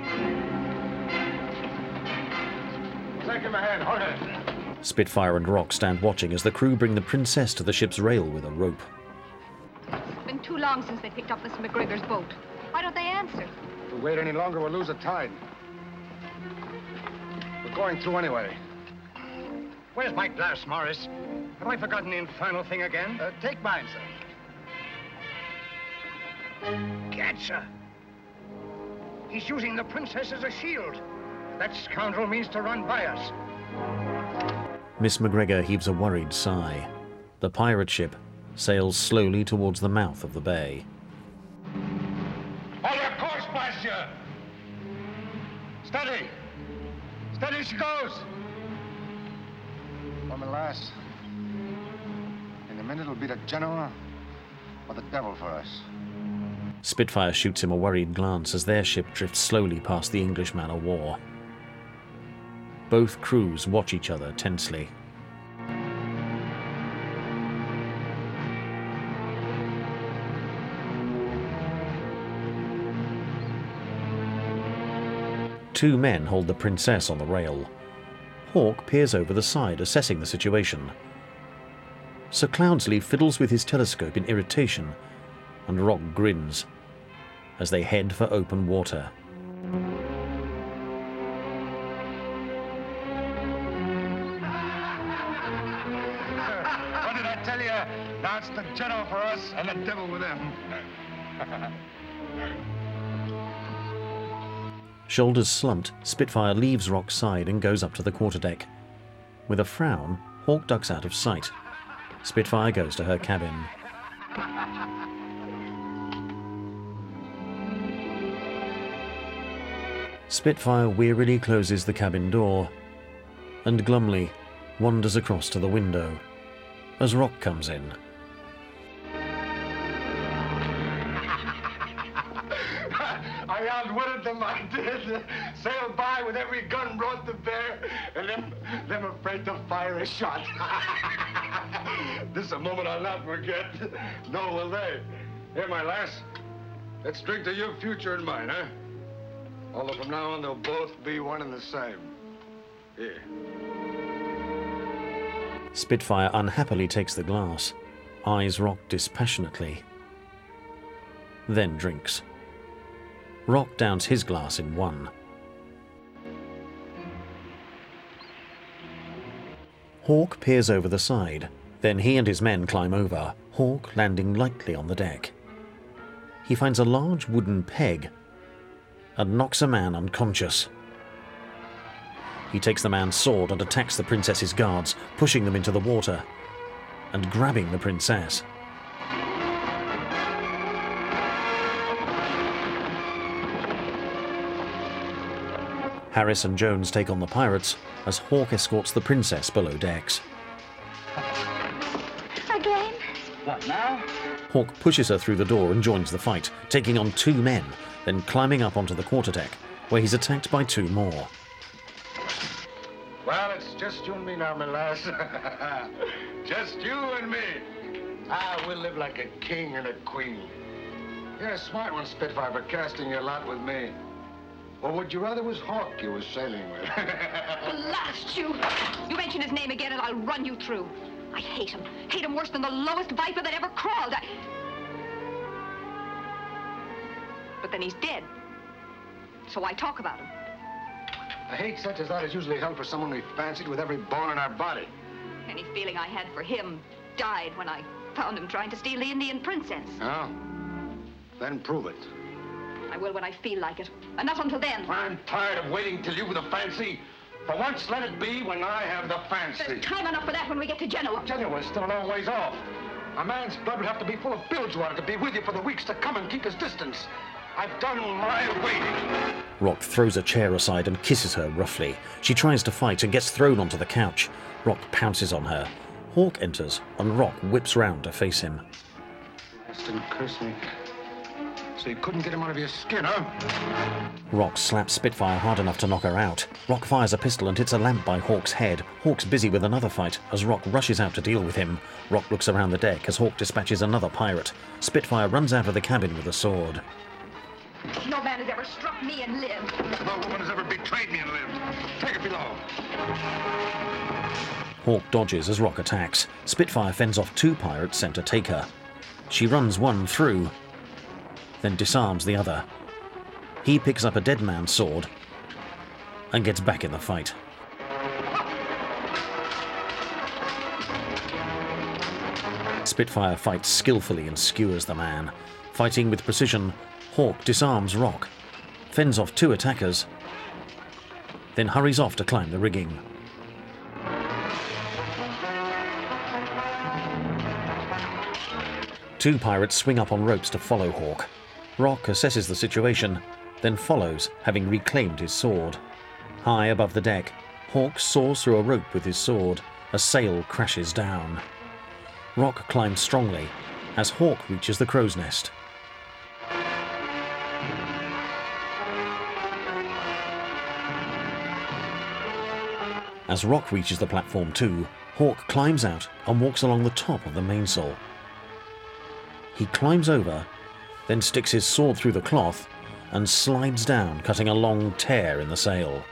Take him ahead, hold it. Spitfire and Rock stand watching as the crew bring the Princess to the ship's rail with a rope. It's been too long since they picked up Miss McGregor's boat. Why don't they answer? If we wait any longer, we'll lose a tide. We're going through anyway. Where's my glass, Morris? Have I forgotten the infernal thing again? Uh, take mine, sir. Catch her. He's using the princess as a shield. That scoundrel means to run by us. Miss McGregor heaves a worried sigh. The pirate ship sails slowly towards the mouth of the bay. Hold her course, Monsieur! Steady! Steady she goes! Well, my lass, in a minute it'll be the Genoa or the devil for us. Spitfire shoots him a worried glance as their ship drifts slowly past the English man of war. Both crews watch each other tensely. Two men hold the Princess on the rail. Hawk peers over the side, assessing the situation. Sir Cloudsley fiddles with his telescope in irritation, and Rock grins as they head for open water. What did I tell you? Now it's the Genoa for us and the devil with them. Shoulders slumped, Spitfire leaves Rock's side and goes up to the quarterdeck. With a frown, Hawk ducks out of sight. Spitfire goes to her cabin. Spitfire wearily closes the cabin door and glumly wanders across to the window as Rock comes in. I outwitted them, I did. Sailed by with every gun brought to bear, and them, them afraid to fire a shot. This is a moment I'll not forget. No, will they? Here, my lass, let's drink to your future and mine, huh? Although from now on, they'll both be one and the same. Here. Spitfire unhappily takes the glass, eyes Rock dispassionately, then drinks. Rock downs his glass in one. Hawk peers over the side. Then he and his men climb over, Hawk landing lightly on the deck. He finds a large wooden peg and knocks a man unconscious. He takes the man's sword and attacks the princess's guards, pushing them into the water and grabbing the princess. Harris and Jones take on the pirates as Hawk escorts the princess below decks. Again? What now? Hawk pushes her through the door and joins the fight, taking on two men, then climbing up onto the quarterdeck, where he's attacked by two more. Well, it's just you and me now, my lass. Just you and me. Ah, we'll live like a king and a queen. You're a smart one, Spitfire, for casting your lot with me. Or would you rather it was Hawk you was sailing with? Blast you! You mention his name again and I'll run you through. I hate him. Hate him worse than the lowest viper that ever crawled. I... But then he's dead. So I talk about him. A hate such as that is usually held for someone we fancied with every bone in our body. Any feeling I had for him died when I found him trying to steal the Indian princess. Oh? Then prove it. I will when I feel like it. And not until then. I'm tired of waiting till you with a fancy. For once, let it be when I have the fancy. There's time enough for that when we get to Genoa. Genoa's still a long ways off. A man's blood would have to be full of bilgewater to be with you for the weeks to come and keep his distance. I've done my waiting. Rock throws a chair aside and kisses her roughly. She tries to fight and gets thrown onto the couch. Rock pounces on her. Hawk enters and Rock whips round to face him. Aston curse me. So you couldn't get him out of your skin, huh? Rock slaps Spitfire hard enough to knock her out. Rock fires a pistol and hits a lamp by Hawk's head. Hawk's busy with another fight as Rock rushes out to deal with him. Rock looks around the deck as Hawk dispatches another pirate. Spitfire runs out of the cabin with a sword. No man has ever struck me and lived. No woman has ever betrayed me and lived. Take it below. Hawk dodges as Rock attacks. Spitfire fends off two pirates sent to take her. She runs one through, then disarms the other. He picks up a dead man's sword and gets back in the fight. Spitfire fights skillfully and skewers the man. Fighting with precision, Hawk disarms Rock, fends off two attackers, then hurries off to climb the rigging. Two pirates swing up on ropes to follow Hawk. Rock assesses the situation, then follows, having reclaimed his sword. High above the deck, Hawk saws through a rope with his sword. A sail crashes down. Rock climbs strongly as Hawk reaches the crow's nest. As Rock reaches the platform too, Hawk climbs out and walks along the top of the mainsail. He climbs over, then sticks his sword through the cloth and slides down, cutting a long tear in the sail.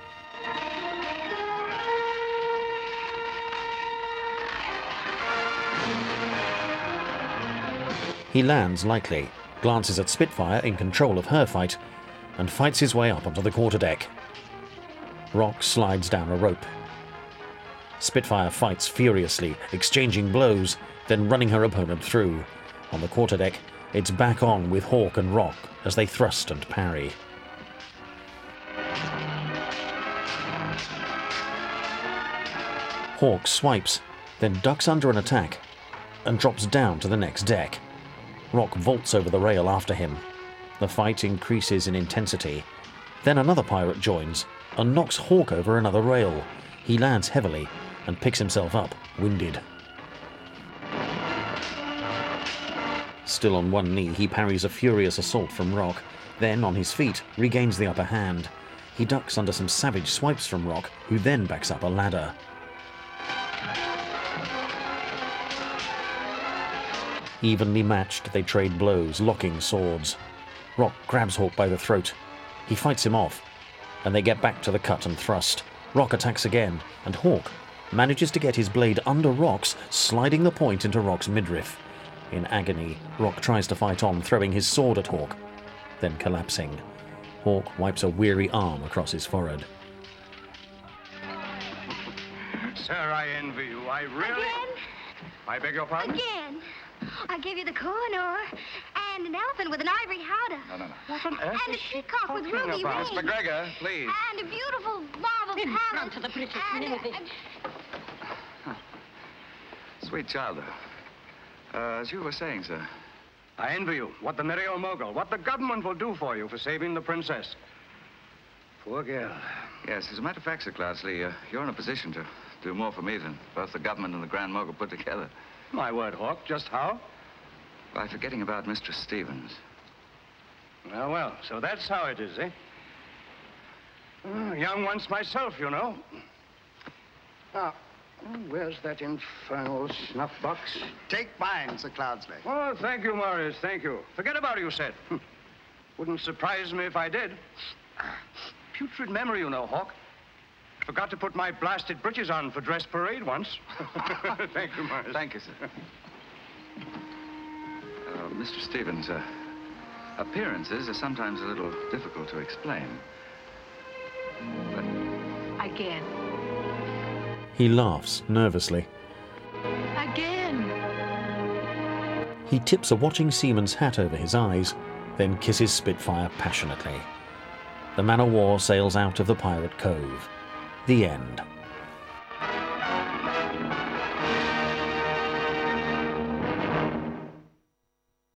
He lands lightly, glances at Spitfire in control of her fight, and fights his way up onto the quarterdeck. Rock slides down a rope. Spitfire fights furiously, exchanging blows, then running her opponent through. On the quarterdeck, it's back on with Hawk and Rock as they thrust and parry. Hawk swipes, then ducks under an attack and drops down to the next deck. Rock vaults over the rail after him. The fight increases in intensity. Then another pirate joins and knocks Hawk over another rail. He lands heavily and picks himself up, winded. Still on one knee, he parries a furious assault from Rock. Then, on his feet, regains the upper hand. He ducks under some savage swipes from Rock, who then backs up a ladder. Evenly matched, they trade blows, locking swords. Rock grabs Hawk by the throat. He fights him off, and they get back to the cut and thrust. Rock attacks again, and Hawk manages to get his blade under Rock's, sliding the point into Rock's midriff. In agony, Rock tries to fight on, throwing his sword at Hawk, then collapsing. Hawk wipes a weary arm across his forehead. Sir, I envy you. I really... Again? I beg your pardon? Again. I gave you the Kohinoor and an elephant with an ivory howdah. No, no, no. What on earth And a is she peacock with talking ruby about? wings. Miss McGregor, please. And a beautiful marble In palace. front of the British and, Navy. and- Sweet child. Uh, as you were saying, sir. I envy you. What the Merry Old Mogul, what the government will do for you for saving the princess. Poor girl. Yes, as a matter of fact, Sir Cloudsley, uh, you're in a position to do more for me than both the government and the Grand Mogul put together. My word, Hawk. Just how? By forgetting about Mistress Stevens. Well, well, so that's how it is, eh? Uh, young once myself, you know. Now, where's that infernal snuff box? Take mine, Sir Cloudsley. Oh, thank you, Morris, thank you. Forget about it, you said. Wouldn't surprise me if I did. Putrid memory, you know, Hawk. Forgot to put my blasted breeches on for dress parade once. Thank you, Morris. Thank you, sir. Uh, Mister Stevens, uh, appearances are sometimes a little difficult to explain. But... Again. He laughs nervously. Again. He tips a watching seaman's hat over his eyes, then kisses Spitfire passionately. The man-o'-war sails out of the pirate cove. The end.